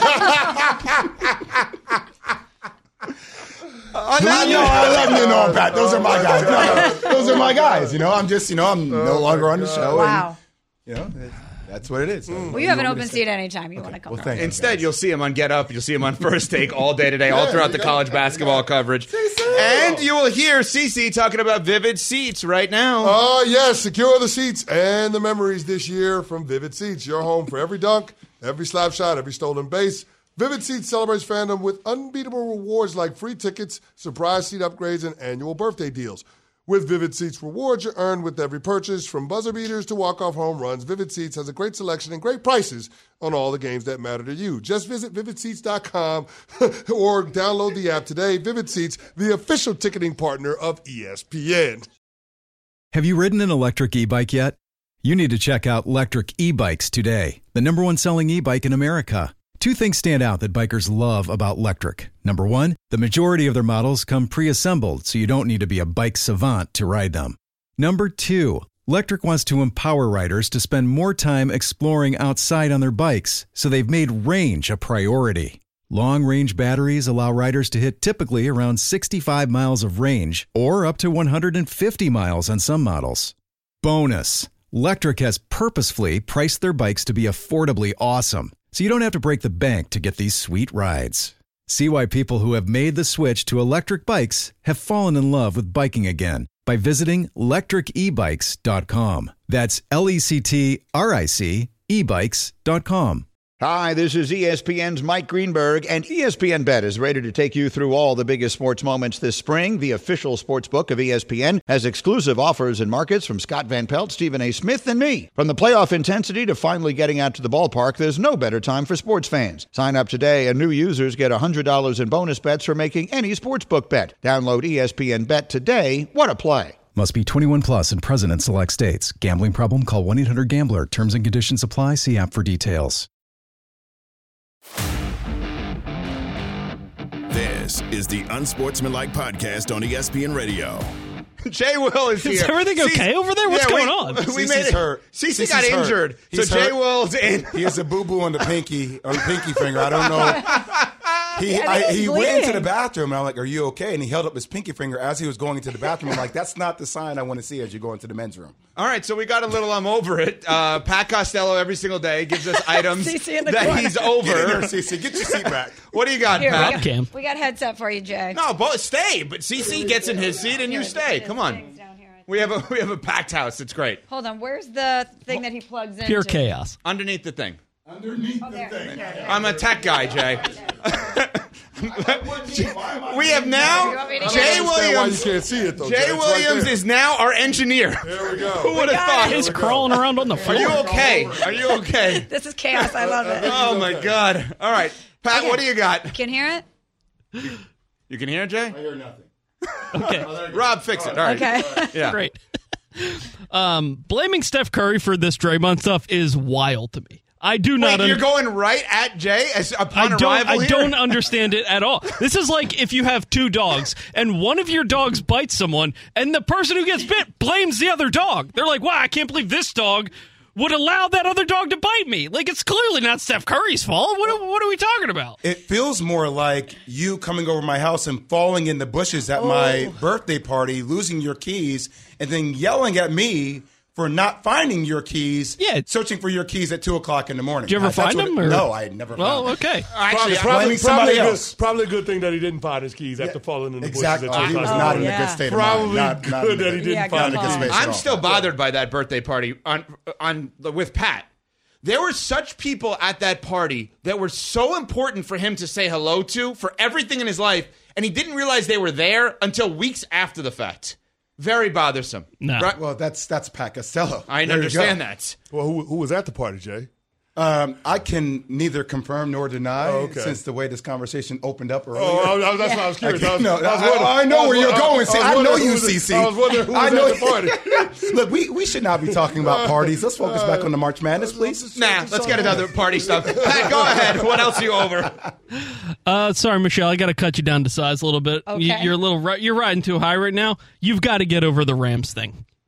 Speaker 10: I love Nuno and Pat. Those are my guys. No, those are my guys. I'm just, I'm no longer on the show.
Speaker 3: Wow.
Speaker 10: And, That's what it is.
Speaker 3: Well, you have an open seat anytime you want to come.
Speaker 10: Well, thank you.
Speaker 2: Instead, you'll see him on Get Up. You'll see him on First Take all day today, all throughout the college basketball coverage. And you will hear CeCe talking about Vivid Seats right now.
Speaker 5: Oh, yes. Secure the seats and the memories this year from Vivid Seats. Your home for every dunk, every slap shot, every stolen base. Vivid Seats celebrates fandom with unbeatable rewards like free tickets, surprise seat upgrades, and annual birthday deals. With Vivid Seats rewards you earn with every purchase, from buzzer beaters to walk-off home runs, Vivid Seats has a great selection and great prices on all the games that matter to you. Just visit VividSeats.com or download the app today. Vivid Seats, the official ticketing partner of ESPN.
Speaker 9: Have you ridden an electric e-bike yet? You need to check out Lectric E-Bikes today, the #1 selling e-bike in America. Two things stand out that bikers love about Lectric. Number one, the majority of their models come pre-assembled, so you don't need to be a bike savant to ride them. Number two, Lectric wants to empower riders to spend more time exploring outside on their bikes, so they've made range a priority. Long-range batteries allow riders to hit typically around 65 miles of range, or up to 150 miles on some models. Bonus, Lectric has purposefully priced their bikes to be affordably awesome, so you don't have to break the bank to get these sweet rides. See why people who have made the switch to electric bikes have fallen in love with biking again by visiting lectricebikes.com. That's LECTRIC ebikes.com.
Speaker 8: Hi, this is ESPN's Mike Greenberg, and ESPN Bet is ready to take you through all the biggest sports moments this spring. The official sports book of ESPN has exclusive offers and markets from Scott Van Pelt, Stephen A. Smith, and me. From the playoff intensity to finally getting out to the ballpark, there's no better time for sports fans. Sign up today, and new users get $100 in bonus bets for making any sportsbook bet. Download ESPN Bet today. What a play.
Speaker 9: Must be 21 plus and present in select states. Gambling problem? Call 1-800-GAMBLER. Terms and conditions apply. See app for details.
Speaker 1: This is the Unsportsmanlike Podcast on ESPN Radio.
Speaker 2: Jay Will is here.
Speaker 4: Is everything okay over there? What's going on?
Speaker 2: We made it.
Speaker 10: Hurt.
Speaker 2: CeCe got injured, so Jay Will's in.
Speaker 10: He has a boo-boo on the pinky finger. I don't know. He went into the bathroom, and I'm like, are you okay? And he held up his pinky finger as he was going into the bathroom. I'm like, that's not the sign I want to see as you go into the men's room.
Speaker 2: All right, so we got a little I'm over it. Pat Costello every single day gives us items that
Speaker 3: corner.
Speaker 2: He's over.
Speaker 10: Get in there, CeCe. Get your seat back.
Speaker 2: What do you got,
Speaker 3: Here,
Speaker 2: Pat?
Speaker 3: we got headset for you, Jay.
Speaker 2: No, both stay, but CeCe gets in his seat and you stay. Come on. We have a packed house. It's great.
Speaker 3: Hold on. Where's the thing that he plugs in?
Speaker 4: Pure chaos.
Speaker 2: Underneath the thing.
Speaker 5: Underneath the thing.
Speaker 2: I'm a tech guy, Jay. We have now Jay Williams.
Speaker 5: You can't see it, though,
Speaker 2: Jay
Speaker 5: Jay.
Speaker 2: Williams is now our engineer.
Speaker 5: There we go.
Speaker 2: Who would have thought?
Speaker 4: He's crawling around on the floor.
Speaker 2: Are you okay? Are you okay?
Speaker 3: This is chaos. I love it.
Speaker 2: Oh, my God. All right. Pat,
Speaker 3: Okay.
Speaker 2: what do you got?
Speaker 3: Can hear it?
Speaker 2: You can hear it, Jay?
Speaker 10: I hear nothing.
Speaker 4: Okay.
Speaker 2: Rob, fix it. All right.
Speaker 3: Okay.
Speaker 2: Yeah.
Speaker 4: Great. Blaming Steph Curry for this Draymond stuff is wild to me. I do not.
Speaker 2: Wait, you're going right at Jay upon arrival here?
Speaker 4: I don't understand it at all. This is like if you have two dogs and one of your dogs bites someone, and the person who gets bit blames the other dog. They're like, "Wow, I can't believe this dog would allow that other dog to bite me." Like, it's clearly not Steph Curry's fault. What are we talking about?
Speaker 10: It feels more like you coming over my house and falling in the bushes at my birthday party, losing your keys, and then yelling at me for not finding your keys, searching for your keys at 2 o'clock in the morning.
Speaker 4: Did you ever find them?
Speaker 10: No, I had never found them.
Speaker 4: Oh, okay.
Speaker 2: Actually,
Speaker 5: Probably a good thing that he didn't find his keys after falling in the
Speaker 10: Exactly.
Speaker 5: bushes.
Speaker 10: He was not in a good state of mind.
Speaker 5: Probably good that he didn't find
Speaker 10: a
Speaker 5: his
Speaker 10: good
Speaker 5: keys.
Speaker 10: space at
Speaker 2: I'm
Speaker 10: all.
Speaker 2: still bothered by that birthday party with Pat. There were such people at that party that were so important for him to say hello to for everything in his life, and he didn't realize they were there until weeks after the fact. Very bothersome.
Speaker 4: No.
Speaker 2: Right?
Speaker 10: Well, that's Pat Costello.
Speaker 2: I
Speaker 10: There you
Speaker 2: understand
Speaker 10: go.
Speaker 2: that.
Speaker 5: Well, who was at the party, Jay?
Speaker 10: I can neither confirm nor deny since the way this conversation opened up earlier.
Speaker 5: That's why I was curious.
Speaker 10: I know where you're going. See, I know you, CeCe.
Speaker 5: I was wondering who was at the party.
Speaker 10: Look, we should not be talking about parties. Let's focus back on the March Madness, please.
Speaker 2: Nah, let's get into other party stuff. Pat, go ahead. What else are you over?
Speaker 4: Sorry, Michelle. I got to cut you down to size a little bit.
Speaker 3: Okay.
Speaker 4: You're riding too high right now. You've got to get over the Rams thing.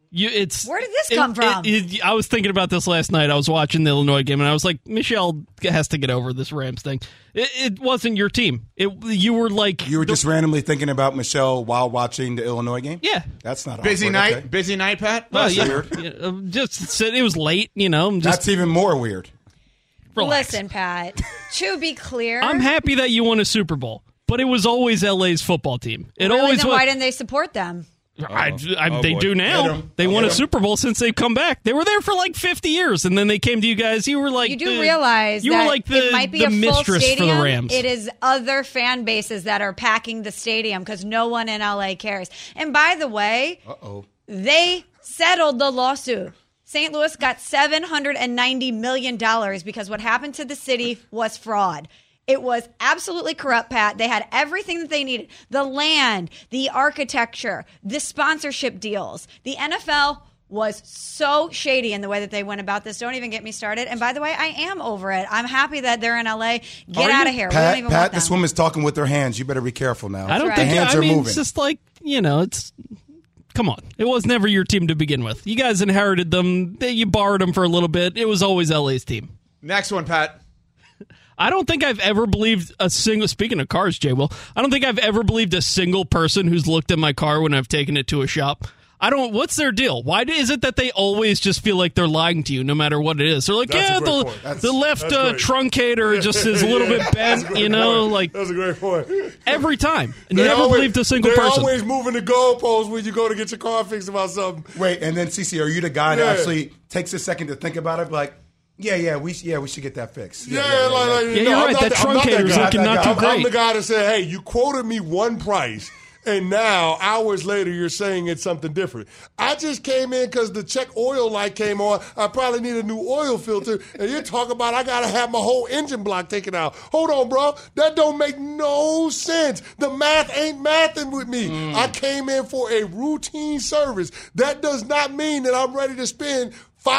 Speaker 3: Where did this come from?
Speaker 4: I was thinking about this last night. I was watching the Illinois game, and I was like, Michelle has to get over this Rams thing. It wasn't your team. You were
Speaker 10: just randomly thinking about Michelle while watching the Illinois game?
Speaker 4: Yeah.
Speaker 10: That's not
Speaker 2: busy
Speaker 10: awkward.
Speaker 2: night.
Speaker 10: Okay.
Speaker 2: Busy night, Pat.
Speaker 4: Well,
Speaker 10: That's weird.
Speaker 4: It was late,
Speaker 10: That's even more weird.
Speaker 4: Relax.
Speaker 3: Listen, Pat, to be clear,
Speaker 4: I'm happy that you won a Super Bowl, but it was always LA's football team. It
Speaker 3: really,
Speaker 4: always
Speaker 3: then
Speaker 4: was.
Speaker 3: why didn't they support them?
Speaker 4: They do now. They won a Super Bowl since they've come back. They were there for like 50 years, and then they came to you guys. You were like,
Speaker 3: you do realize
Speaker 4: you
Speaker 3: that
Speaker 4: were like
Speaker 3: it might be
Speaker 4: the
Speaker 3: a full
Speaker 4: mistress
Speaker 3: stadium.
Speaker 4: for the Rams.
Speaker 3: It is other fan bases that are packing the stadium because no one in LA cares. And by the way, they settled the lawsuit. St. Louis got $790 million because what happened to the city was fraud. It was absolutely corrupt, Pat. They had everything that they needed. The land, the architecture, the sponsorship deals. The NFL was so shady in the way that they went about this. Don't even get me started. And by the way, I am over it. I'm happy that they're in LA. Get out of here. We don't even want them.
Speaker 10: This woman's talking with her hands. You better be careful now.
Speaker 4: I don't think
Speaker 10: hands are moving.
Speaker 4: It's just like, it's... Come on. It was never your team to begin with. You guys inherited them. You borrowed them for a little bit. It was always LA's team.
Speaker 2: Next one, Pat.
Speaker 4: I don't think I've ever believed a single... Speaking of cars, Jay Will, I don't think I've ever believed a single person who's looked at my car when I've taken it to a shop. What's their deal? Why is it that they always just feel like they're lying to you no matter what it is? They're like, the left truncator just is a little bit bent,
Speaker 5: That's a great point.
Speaker 4: Every time. And never believed a single person.
Speaker 5: They're always moving the goalposts when you go to get your car fixed about something.
Speaker 10: Wait, and then, Cece, are you the guy that actually takes a second to think about it? Like, we should get that fixed.
Speaker 4: You're right. That truncator's looking not too great.
Speaker 5: I'm the guy that said, hey, you quoted me one price, and now, hours later, you're saying it's something different. I just came in because the check oil light came on. I probably need a new oil filter. And you're talking about I got to have my whole engine block taken out. Hold on, bro. That don't make no sense. The math ain't mathing with me. I came in for a routine service. That does not mean that I'm ready to spend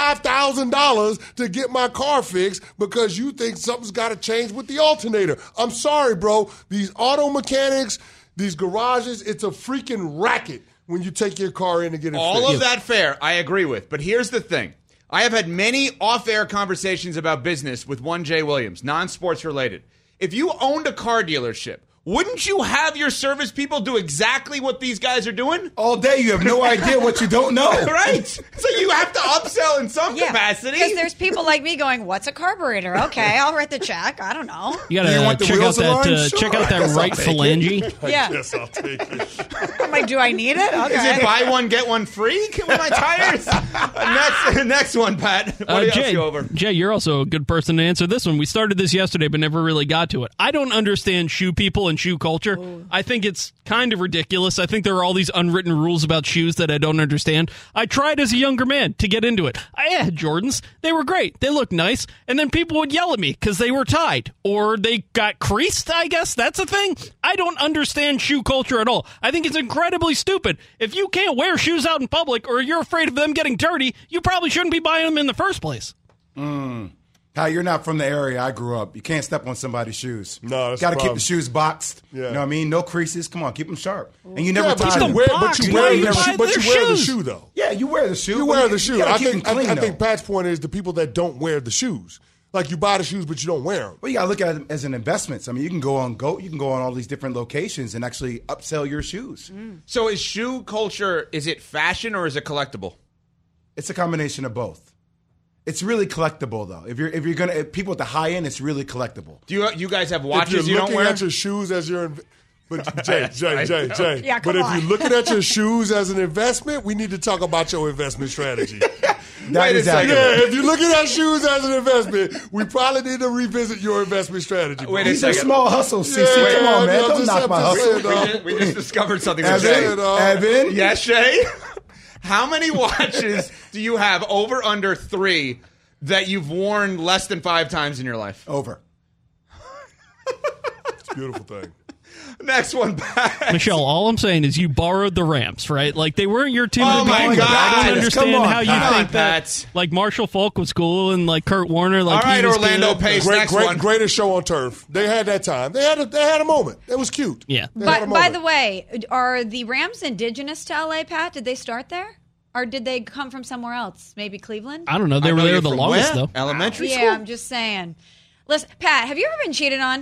Speaker 5: $5,000 to get my car fixed because you think something's got to change with the alternator. I'm sorry, bro. These auto mechanics, these garages, it's a freaking racket when you take your car in and get it fixed.
Speaker 2: All of that fair, I agree with. But here's the thing. I have had many off-air conversations about business with one Jay Williams, non-sports related. If you owned a car dealership, wouldn't you have your service people do exactly what these guys are doing?
Speaker 10: All day, you have no idea what you don't know.
Speaker 2: Right. So you have to upsell in some capacity.
Speaker 3: Because there's people like me going, what's a carburetor? Okay, I'll write the check. I don't know.
Speaker 4: You got to check out that right phalange.
Speaker 3: Yeah.
Speaker 5: Yes, I'll take it.
Speaker 3: I'm like, do I need it? Okay.
Speaker 2: Is it buy one, get one free with my tires? Next one, Pat. What else
Speaker 4: Jay,
Speaker 2: you over?
Speaker 4: Jay, you're also a good person to answer this one. We started this yesterday, but never really got to it. I don't understand shoe people and shoe culture. I think it's kind of ridiculous. I think there are all these unwritten rules about shoes that I don't understand. I tried as a younger man to get into it. I had Jordans. They were great. They looked nice. And then people would yell at me because they were tied or they got creased, I guess. That's a thing. I don't understand shoe culture at all. I think it's incredibly stupid. If you can't wear shoes out in public or you're afraid of them getting dirty, you probably shouldn't be buying them in the first place.
Speaker 10: Ty, you're not from the area I grew up. You can't step on somebody's shoes.
Speaker 5: No, that's
Speaker 10: got to
Speaker 5: the
Speaker 10: keep
Speaker 5: problem.
Speaker 10: the shoes boxed.
Speaker 5: Yeah.
Speaker 10: You know what I mean? No creases. Come on, keep them sharp. And you never
Speaker 5: But
Speaker 10: tie
Speaker 5: you
Speaker 10: them.
Speaker 5: wear
Speaker 4: box.
Speaker 5: the
Speaker 4: Why are you
Speaker 5: shoe.
Speaker 4: buying
Speaker 5: But you
Speaker 4: their
Speaker 5: wear the
Speaker 4: shoes?
Speaker 5: shoe, though.
Speaker 10: Yeah, you wear the shoe.
Speaker 5: You wear the shoe.
Speaker 10: gotta
Speaker 5: I
Speaker 10: keep
Speaker 5: think
Speaker 10: them clean,
Speaker 5: I
Speaker 10: though.
Speaker 5: think Pat's point is the people that don't wear the shoes. Like you buy the shoes, but you don't wear them.
Speaker 10: Well, you got to look at it as an investment. I mean, you can go on all these different locations and actually upsell your shoes.
Speaker 2: So is shoe culture, is it fashion or is it collectible?
Speaker 10: It's a combination of both. It's really collectible, though. If you're gonna people at the high end, it's really collectible.
Speaker 2: Do you guys have
Speaker 5: If
Speaker 2: watches you
Speaker 5: you're
Speaker 2: don't
Speaker 5: looking
Speaker 2: wear?
Speaker 5: at your shoes as your but Jay.
Speaker 3: Yeah,
Speaker 5: but
Speaker 3: come
Speaker 5: if
Speaker 3: on.
Speaker 5: you're looking at your shoes as an investment, we need to talk about your investment strategy.
Speaker 10: That is
Speaker 2: second.
Speaker 10: accurate.
Speaker 5: Yeah, if you're looking at shoes as an investment, we probably need to revisit your investment strategy. bro.
Speaker 2: Wait a
Speaker 10: These are
Speaker 2: second.
Speaker 10: small hustles, CC.
Speaker 5: Yeah,
Speaker 10: Come on, man.
Speaker 5: I'm
Speaker 10: Don't
Speaker 5: just-
Speaker 10: knock
Speaker 5: I'm
Speaker 10: my
Speaker 5: just
Speaker 10: hustle.
Speaker 5: saying, dog.
Speaker 2: We just discovered something with
Speaker 5: That's
Speaker 2: Jay.
Speaker 5: it, dog.
Speaker 10: Evan?
Speaker 2: Yes, Shay? How many watches do you have over under 3 that you've worn less than 5 times in your life?
Speaker 10: Over.
Speaker 5: It's a beautiful thing.
Speaker 2: Next one back.
Speaker 4: Michelle, all I'm saying is you borrowed the Rams, right? Like they weren't your team.
Speaker 2: Oh
Speaker 4: to
Speaker 2: my
Speaker 4: begin with.
Speaker 2: God.
Speaker 4: I don't
Speaker 2: Come
Speaker 4: understand
Speaker 10: on,
Speaker 4: how you
Speaker 2: Pat.
Speaker 4: think that.
Speaker 2: Pat.
Speaker 4: Like Marshall Falk was cool and like Kurt Warner. Like
Speaker 2: All right,
Speaker 4: he was
Speaker 2: Orlando
Speaker 4: good.
Speaker 2: Pace. Next one.
Speaker 5: Greatest show on turf. They had that time. They had a moment. It was cute.
Speaker 4: Yeah.
Speaker 5: They had a
Speaker 3: But by
Speaker 5: moment.
Speaker 3: the way, are the Rams indigenous to LA, Pat? Did they start there? Or did they come from somewhere else? Maybe Cleveland?
Speaker 4: I don't know. They were there the longest, though.
Speaker 2: Elementary
Speaker 3: Yeah,
Speaker 2: school?
Speaker 3: I'm just saying. Listen, Pat, have you ever been cheated on?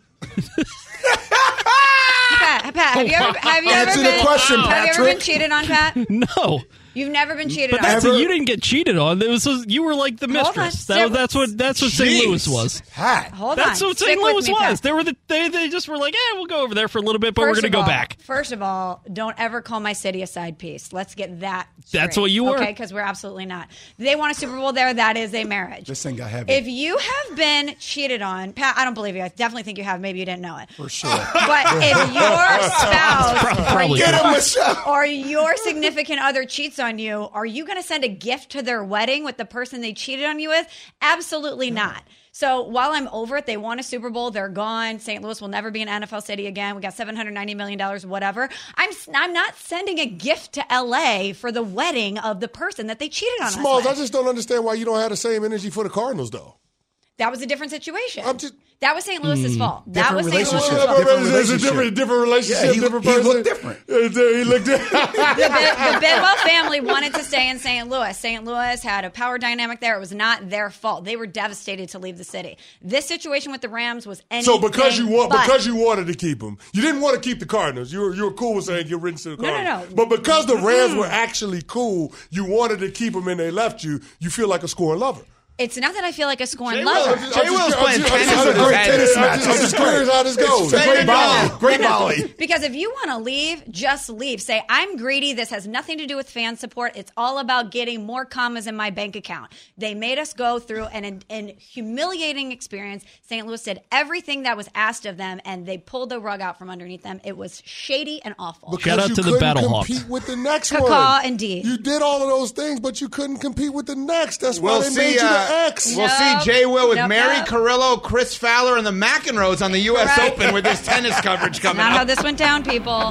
Speaker 3: Pat, have you ever
Speaker 10: Answer the
Speaker 3: been,
Speaker 10: question,
Speaker 3: have you ever been
Speaker 10: Patrick.
Speaker 3: cheated on, Pat?
Speaker 4: No.
Speaker 3: You've never been cheated
Speaker 4: But
Speaker 3: on.
Speaker 4: that's you didn't get cheated on. It was you were like the
Speaker 3: Hold on.
Speaker 4: mistress. That's what St. Louis was.
Speaker 10: Pat.
Speaker 3: Hold
Speaker 4: That's
Speaker 3: on.
Speaker 4: what
Speaker 3: Stick
Speaker 4: St.
Speaker 3: with
Speaker 4: Louis
Speaker 3: me,
Speaker 4: was.
Speaker 3: Pat.
Speaker 4: They were they just were like, we'll go over there for a little bit, but
Speaker 3: First
Speaker 4: we're going to
Speaker 3: of
Speaker 4: go
Speaker 3: all-
Speaker 4: back.
Speaker 3: First of all, don't ever call my city a side piece. Let's get that straight.
Speaker 4: That's what you were.
Speaker 3: Okay, because we're absolutely not. They want a Super Bowl there. That is a marriage.
Speaker 10: This thing got heavy.
Speaker 3: If you have been cheated on, Pat, I don't believe you. I definitely think you have. Maybe you didn't know it.
Speaker 10: For sure.
Speaker 3: But if your spouse
Speaker 4: Probably
Speaker 10: Get
Speaker 4: true.
Speaker 10: him, Michelle.
Speaker 3: or your significant other cheats on you, are you going to send a gift to their wedding with the person they cheated on you with? Absolutely not. So while I'm over it, they won a Super Bowl. They're gone. St. Louis will never be an NFL city again. We got $790 million, whatever. I'm not sending a gift to LA for the wedding of the person that they cheated on us
Speaker 5: Smalls, I
Speaker 3: with.
Speaker 5: just don't understand why you don't have the same energy for the Cardinals, though.
Speaker 3: That was a different situation.
Speaker 5: I'm just-
Speaker 3: That was St. Louis's fault. That was
Speaker 10: Different
Speaker 3: St. Louis's
Speaker 10: relationship.
Speaker 3: fault.
Speaker 10: Different
Speaker 5: It's a
Speaker 10: relationship.
Speaker 5: different relationship,
Speaker 10: Yeah, he
Speaker 5: different
Speaker 10: looked
Speaker 5: person.
Speaker 10: different.
Speaker 5: He looked different.
Speaker 3: The Bidwell family wanted to stay in St. Louis. St. Louis had a power dynamic there. It was not their fault. They were devastated to leave the city. This situation with the Rams was anything
Speaker 5: So because you
Speaker 3: but.
Speaker 5: wanted to keep him, you didn't want to keep the Cardinals. You were cool with saying you're rinse to the
Speaker 3: No, no,
Speaker 5: Cardinals.
Speaker 3: no.
Speaker 5: But because the Rams were actually cool, you wanted to keep them and they left you. You feel like a scoring lover.
Speaker 3: It's not that I feel like a scorned lover.
Speaker 2: Jay Will's playing tennis
Speaker 10: I'm
Speaker 2: with his head.
Speaker 5: I'm just curious how this goes.
Speaker 10: It's a great volley. Great volley.
Speaker 3: Because if you want to leave, just leave. Say, I'm greedy. This has nothing to do with fan support. It's all about getting more commas in my bank account. They made us go through an humiliating experience. St. Louis did everything that was asked of them, and they pulled the rug out from underneath them. It was shady and awful.
Speaker 5: Because
Speaker 4: Shout out
Speaker 5: you
Speaker 4: to the
Speaker 5: couldn't
Speaker 4: Battlehawks.
Speaker 5: compete with the next
Speaker 3: Caw-caw,
Speaker 5: one.
Speaker 3: indeed.
Speaker 5: You did all of those things, but you couldn't compete with the next. That's why
Speaker 2: We'll
Speaker 5: they
Speaker 2: see,
Speaker 5: made you the X.
Speaker 2: We'll see
Speaker 3: Nope.
Speaker 2: Jay Will with
Speaker 3: Nope,
Speaker 2: Mary
Speaker 3: nope.
Speaker 2: Carrillo, Chris Fowler, and the McEnroes on the U.S.
Speaker 3: Correct.
Speaker 2: Open with this tennis coverage coming
Speaker 3: Not how
Speaker 2: up.
Speaker 3: this went down, people.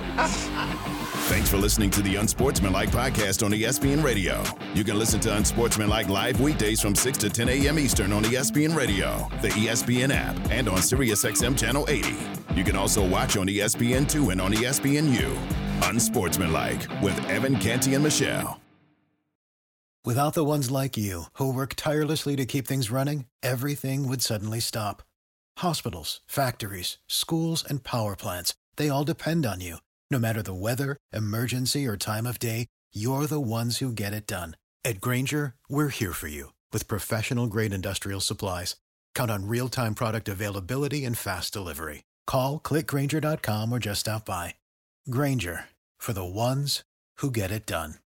Speaker 1: Thanks for listening to the Unsportsmanlike podcast on ESPN Radio. You can listen to Unsportsmanlike live weekdays from 6 to 10 a.m. Eastern on ESPN Radio, the ESPN app, and on SiriusXM Channel 80. You can also watch on ESPN2 and on ESPNU. Unsportsmanlike with Evan Canty and Michelle.
Speaker 11: Without the ones like you, who work tirelessly to keep things running, everything would suddenly stop. Hospitals, factories, schools, and power plants, they all depend on you. No matter the weather, emergency, or time of day, you're the ones who get it done. At Grainger, we're here for you with professional-grade industrial supplies. Count on real-time product availability and fast delivery. Call, click Grainger.com, or just stop by. Grainger, for the ones who get it done.